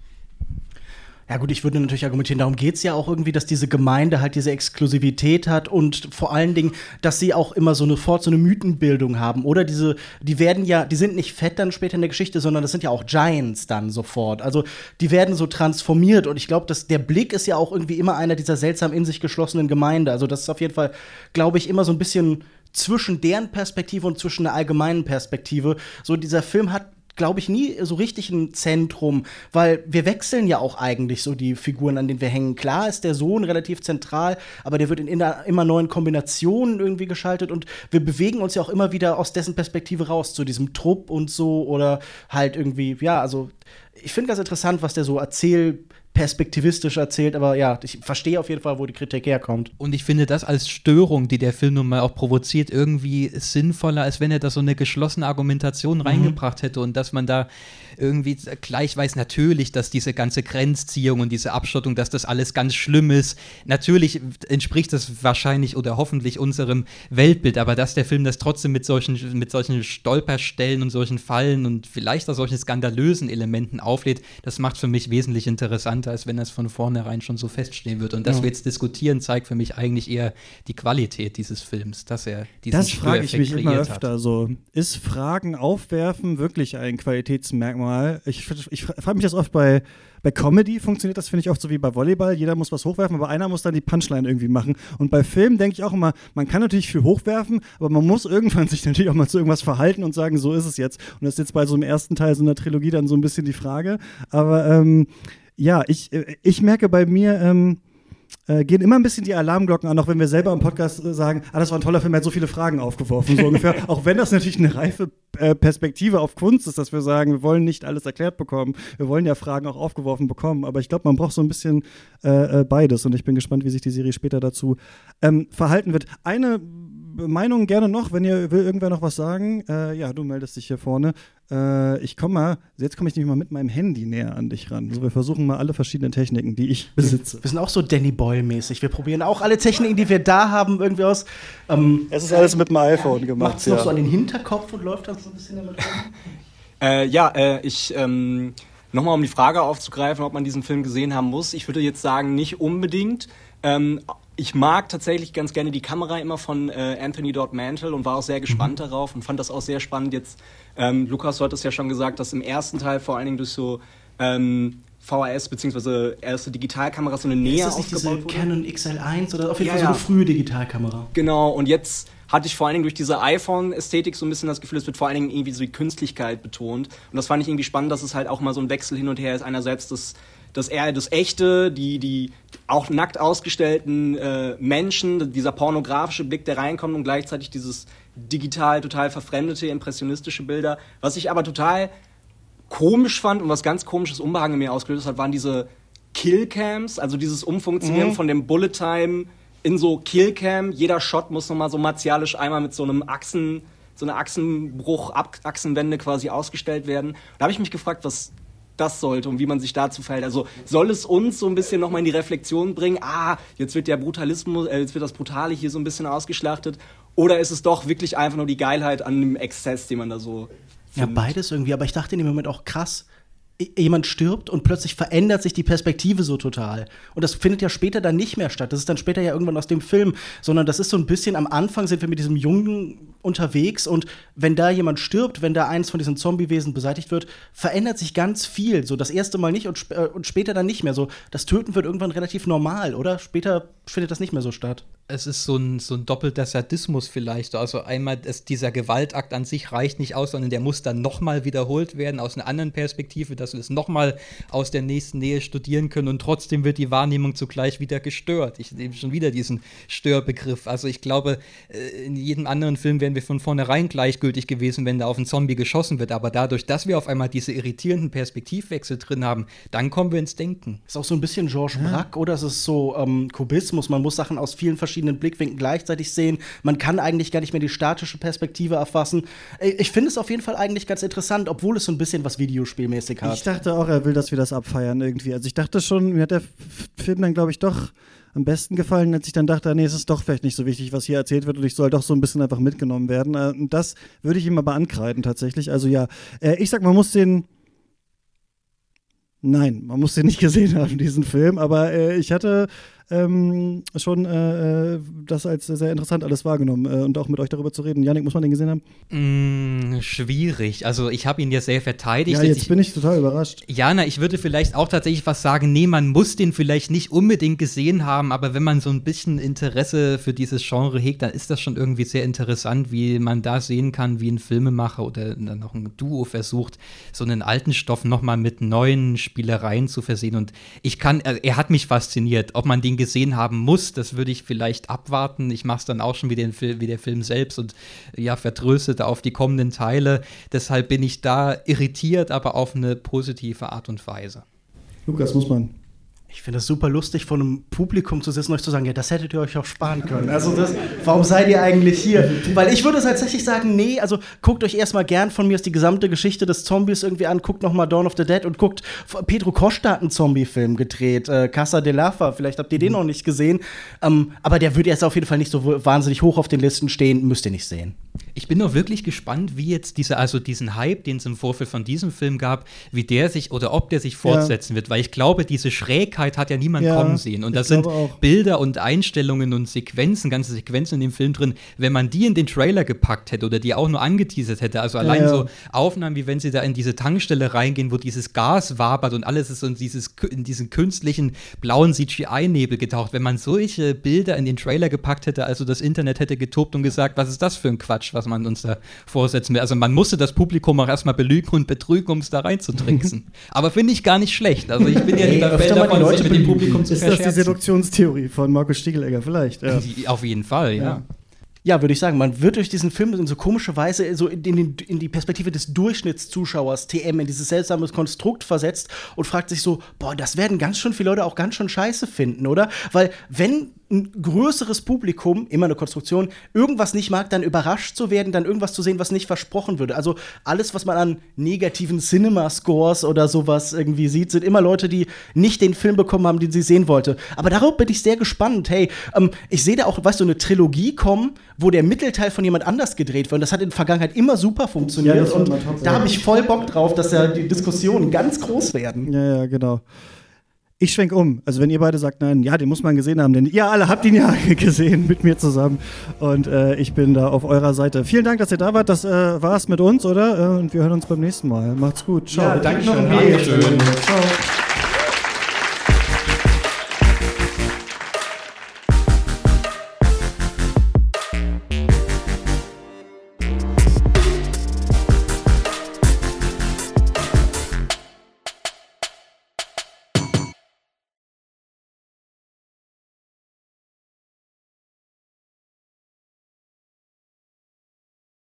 Ja gut, ich würde natürlich argumentieren, darum geht es ja auch irgendwie, dass diese Gemeinde halt diese Exklusivität hat und vor allen Dingen, dass sie auch immer so eine fort so eine Mythenbildung haben. Oder diese, die werden ja, die sind nicht fett dann später in der Geschichte, sondern das sind ja auch Giants dann sofort. Also die werden so transformiert und ich glaube, dass der Blick ist ja auch irgendwie immer einer dieser seltsam in sich geschlossenen Gemeinde. Also das ist auf jeden Fall, glaube ich, immer so ein bisschen zwischen deren Perspektive und zwischen der allgemeinen Perspektive. So dieser Film hat, glaube ich, nie so richtig ein Zentrum, weil wir wechseln ja auch eigentlich so die Figuren, an denen wir hängen. Klar ist der Sohn relativ zentral, aber der wird in immer neuen Kombinationen irgendwie geschaltet und wir bewegen uns ja auch immer wieder aus dessen Perspektive raus, zu diesem Trupp und so oder halt irgendwie, ja, also ich finde ganz interessant, was der so erzählt, perspektivistisch erzählt, aber ja, ich verstehe auf jeden Fall, wo die Kritik herkommt. Und ich finde das als Störung, die der Film nun mal auch provoziert, irgendwie sinnvoller, als wenn er da so eine geschlossene Argumentation mhm. reingebracht hätte und dass man da irgendwie gleich weiß, natürlich, dass diese ganze Grenzziehung und diese Abschottung, dass das alles ganz schlimm ist. Natürlich entspricht das wahrscheinlich oder hoffentlich unserem Weltbild, aber dass der Film das trotzdem mit solchen, mit solchen Stolperstellen und solchen Fallen und vielleicht auch solchen skandalösen Elementen auflädt, das macht für mich wesentlich interessanter, als wenn das von vornherein schon so feststehen wird. Und dass ja. wir jetzt diskutieren, zeigt für mich eigentlich eher die Qualität dieses Films, dass er diesen Das frage ich mich immer öfter hat. so. Ist Fragen aufwerfen wirklich ein Qualitätsmerkmal? Ich, ich frage mich das oft bei, bei Comedy, funktioniert das, finde ich, oft so wie bei Volleyball. Jeder muss was hochwerfen, aber einer muss dann die Punchline irgendwie machen. Und bei Filmen denke ich auch immer, man kann natürlich viel hochwerfen, aber man muss irgendwann sich natürlich auch mal zu irgendwas verhalten und sagen, so ist es jetzt. Und das ist jetzt bei so einem ersten Teil so einer Trilogie dann so ein bisschen die Frage. Aber ähm, ja, ich, ich merke bei mir, ähm, Äh, gehen immer ein bisschen die Alarmglocken an, auch wenn wir selber im Podcast äh, sagen, ah, das war ein toller Film, er hat so viele Fragen aufgeworfen, so ungefähr. Auch wenn das natürlich eine reife äh, Perspektive auf Kunst ist, dass wir sagen, wir wollen nicht alles erklärt bekommen, wir wollen ja Fragen auch aufgeworfen bekommen, aber ich glaube, man braucht so ein bisschen äh, äh, beides und ich bin gespannt, wie sich die Serie später dazu ähm, verhalten wird. Eine Meinung gerne noch, wenn ihr will irgendwer noch was sagen. Äh, ja, du meldest dich hier vorne. Äh, ich komme mal, jetzt komme ich nämlich mal mit meinem Handy näher an dich ran. Also wir versuchen mal alle verschiedenen Techniken, die ich besitze. Wir sind auch so Danny Boyle-mäßig. Wir probieren auch alle Techniken, die wir da haben, irgendwie aus. Ähm, es ist alles mit dem iPhone gemacht. Macht es noch ja. so an den Hinterkopf und läuft dann so ein bisschen damit rum? äh, ja, äh, ich ähm, nochmal um die Frage aufzugreifen, ob man diesen Film gesehen haben muss. Ich würde jetzt sagen, nicht unbedingt. Ähm, Ich mag tatsächlich ganz gerne die Kamera immer von äh, Anthony Dodd Mantle und war auch sehr gespannt mhm. darauf und fand das auch sehr spannend. Jetzt, ähm, Lukas, du hattest ja schon gesagt, dass im ersten Teil vor allen Dingen durch so ähm, V H S bzw. erste Digitalkameras so eine Nähe aufgebaut wurde. Ist das nicht diese Canon X L eins oder auf jeden ja, Fall so eine ja. frühe Digitalkamera? Genau, und jetzt hatte ich vor allen Dingen durch diese iPhone-Ästhetik so ein bisschen das Gefühl, es wird vor allen Dingen irgendwie so die Künstlichkeit betont. Und das fand ich irgendwie spannend, dass es halt auch mal so ein Wechsel hin und her ist. Einerseits das das eher das Echte, die, die auch nackt ausgestellten äh, Menschen, dieser pornografische Blick, der reinkommt und gleichzeitig dieses digital total verfremdete, impressionistische Bilder. Was ich aber total komisch fand und was ganz komisches Unbehagen in mir ausgelöst hat, waren diese Killcams, also dieses Umfunktionieren mhm. von dem Bullet Time in so Killcam. Jeder Shot muss nochmal so martialisch einmal mit so einem Achsen, so einer Achsenbruch, Achsenwende quasi ausgestellt werden. Da habe ich mich gefragt, was das sollte und wie man sich dazu verhält. Also soll es uns so ein bisschen nochmal in die Reflexion bringen, ah, jetzt wird der Brutalismus, äh, jetzt wird das Brutale hier so ein bisschen ausgeschlachtet, oder ist es doch wirklich einfach nur die Geilheit an dem Exzess, den man da so findet? Ja, beides irgendwie, aber ich dachte in dem Moment auch krass, jemand stirbt und plötzlich verändert sich die Perspektive so total. Und das findet ja später dann nicht mehr statt. Das ist dann später ja irgendwann aus dem Film. Sondern das ist so ein bisschen, am Anfang sind wir mit diesem Jungen unterwegs und wenn da jemand stirbt, wenn da eins von diesen Zombiewesen beseitigt wird, verändert sich ganz viel. So das erste Mal nicht und, sp- und später dann nicht mehr. So das Töten wird irgendwann relativ normal, oder? Später findet das nicht mehr so statt. Es ist so ein, so ein doppelter Sadismus vielleicht. Also einmal, es, dieser Gewaltakt an sich reicht nicht aus, sondern der muss dann nochmal wiederholt werden aus einer anderen Perspektive, dass wir es nochmal aus der nächsten Nähe studieren können und trotzdem wird die Wahrnehmung zugleich wieder gestört. Ich nehme schon wieder diesen Störbegriff. Also ich glaube, in jedem anderen Film wären wären wir von vornherein gleichgültig gewesen, wenn da auf einen Zombie geschossen wird. Aber dadurch, dass wir auf einmal diese irritierenden Perspektivwechsel drin haben, dann kommen wir ins Denken. Ist auch so ein bisschen Georges Braque, oder? Es ist so ähm, Kubismus. Man muss Sachen aus vielen verschiedenen Blickwinkeln gleichzeitig sehen. Man kann eigentlich gar nicht mehr die statische Perspektive erfassen. Ich finde es auf jeden Fall eigentlich ganz interessant, obwohl es so ein bisschen was Videospielmäßig hat. Ich dachte auch, er will, dass wir das abfeiern irgendwie. Also ich dachte schon, mir hat der Film dann, glaube ich, doch am besten gefallen, als ich dann dachte, nee, es ist doch vielleicht nicht so wichtig, was hier erzählt wird und ich soll doch so ein bisschen einfach mitgenommen werden. Und das würde ich ihm aber ankreiden tatsächlich. Also ja, ich sag, man muss den Nein, man muss den nicht gesehen haben, diesen Film, aber äh, ich hatte ähm, schon äh, das als sehr interessant alles wahrgenommen äh, und auch mit euch darüber zu reden. Jannik, muss man den gesehen haben? Mm, schwierig. Also ich habe ihn ja sehr verteidigt. Ja, jetzt ich, bin ich total überrascht. Jana, ich würde vielleicht auch tatsächlich was sagen, nee, man muss den vielleicht nicht unbedingt gesehen haben, aber wenn man so ein bisschen Interesse für dieses Genre hegt, dann ist das schon irgendwie sehr interessant, wie man da sehen kann, wie ein Filmemacher oder dann noch ein Duo versucht, so einen alten Stoff nochmal mit neuen Spielereien zu versehen. Und ich kann, er hat mich fasziniert. Ob man den gesehen haben muss, das würde ich vielleicht abwarten. Ich mache es dann auch schon wie, den Fil- wie der Film selbst und ja, vertröstet auf die kommenden Teile. Deshalb bin ich da irritiert, aber auf eine positive Art und Weise. Lukas, muss man. Ich finde es super lustig, vor einem Publikum zu sitzen und euch zu sagen, ja, das hättet ihr euch auch sparen können. Also das, warum seid ihr eigentlich hier? Weil ich würde tatsächlich sagen, nee, also guckt euch erstmal gern von mir aus die gesamte Geschichte des Zombies irgendwie an, guckt nochmal Dawn of the Dead und guckt, Pedro Costa hat einen Zombie-Film gedreht, äh, Casa de Lava, vielleicht habt ihr den noch nicht gesehen, ähm, aber der würde jetzt auf jeden Fall nicht so wahnsinnig hoch auf den Listen stehen, müsst ihr nicht sehen. Ich bin noch wirklich gespannt, wie jetzt diese, also diesen Hype, den es im Vorfeld von diesem Film gab, wie der sich oder ob der sich fortsetzen ja. wird, weil ich glaube, diese Schrägheit hat ja niemand ja, kommen sehen. Und da sind auch Bilder und Einstellungen und Sequenzen, ganze Sequenzen in dem Film drin, wenn man die in den Trailer gepackt hätte oder die auch nur angeteasert hätte, also allein ja, ja. so Aufnahmen, wie wenn sie da in diese Tankstelle reingehen, wo dieses Gas wabert und alles ist in, dieses, in diesen künstlichen blauen C G I-Nebel getaucht. Wenn man solche Bilder in den Trailer gepackt hätte, also das Internet hätte getobt und gesagt, was ist das für ein Quatsch, was man uns da vorsetzen will. Also man musste das Publikum auch erstmal belügen und betrügen, um es da reinzutricksen. Aber finde ich gar nicht schlecht. Also ich bin ja hey, lieber Fan davon, sich mit dem Publikum zu verscherzen. Ist das die Seduktionstheorie von Markus Stiegelegger? Vielleicht, ja. Auf jeden Fall, ja. ja. Ja, würde ich sagen, man wird durch diesen Film in so komische Weise so in, den, in die Perspektive des Durchschnittszuschauers, T M, in dieses seltsame Konstrukt versetzt und fragt sich so, boah, das werden ganz schön viele Leute auch ganz schön scheiße finden, oder? Weil wenn ein größeres Publikum, immer eine Konstruktion, irgendwas nicht mag, dann überrascht zu werden, dann irgendwas zu sehen, was nicht versprochen würde. Also alles, was man an negativen Cinema-Scores oder sowas irgendwie sieht, sind immer Leute, die nicht den Film bekommen haben, den sie sehen wollte. Aber darauf bin ich sehr gespannt. Hey, ähm, ich sehe da auch, weißt du, eine Trilogie kommen, wo der Mittelteil von jemand anders gedreht wird. Und das hat in der Vergangenheit immer super funktioniert. Ja, und top, da habe ich voll Bock drauf, dass ja die Diskussionen ganz groß werden. Ja, ja, genau. Ich schwenk um. Also wenn ihr beide sagt, nein, ja, den muss man gesehen haben, denn ihr alle habt ihn ja gesehen mit mir zusammen. Und äh, ich bin da auf eurer Seite. Vielen Dank, dass ihr da wart. Das äh, war's mit uns, oder? Äh, und wir hören uns beim nächsten Mal. Macht's gut. Ciao. Ja, danke schön. Ciao.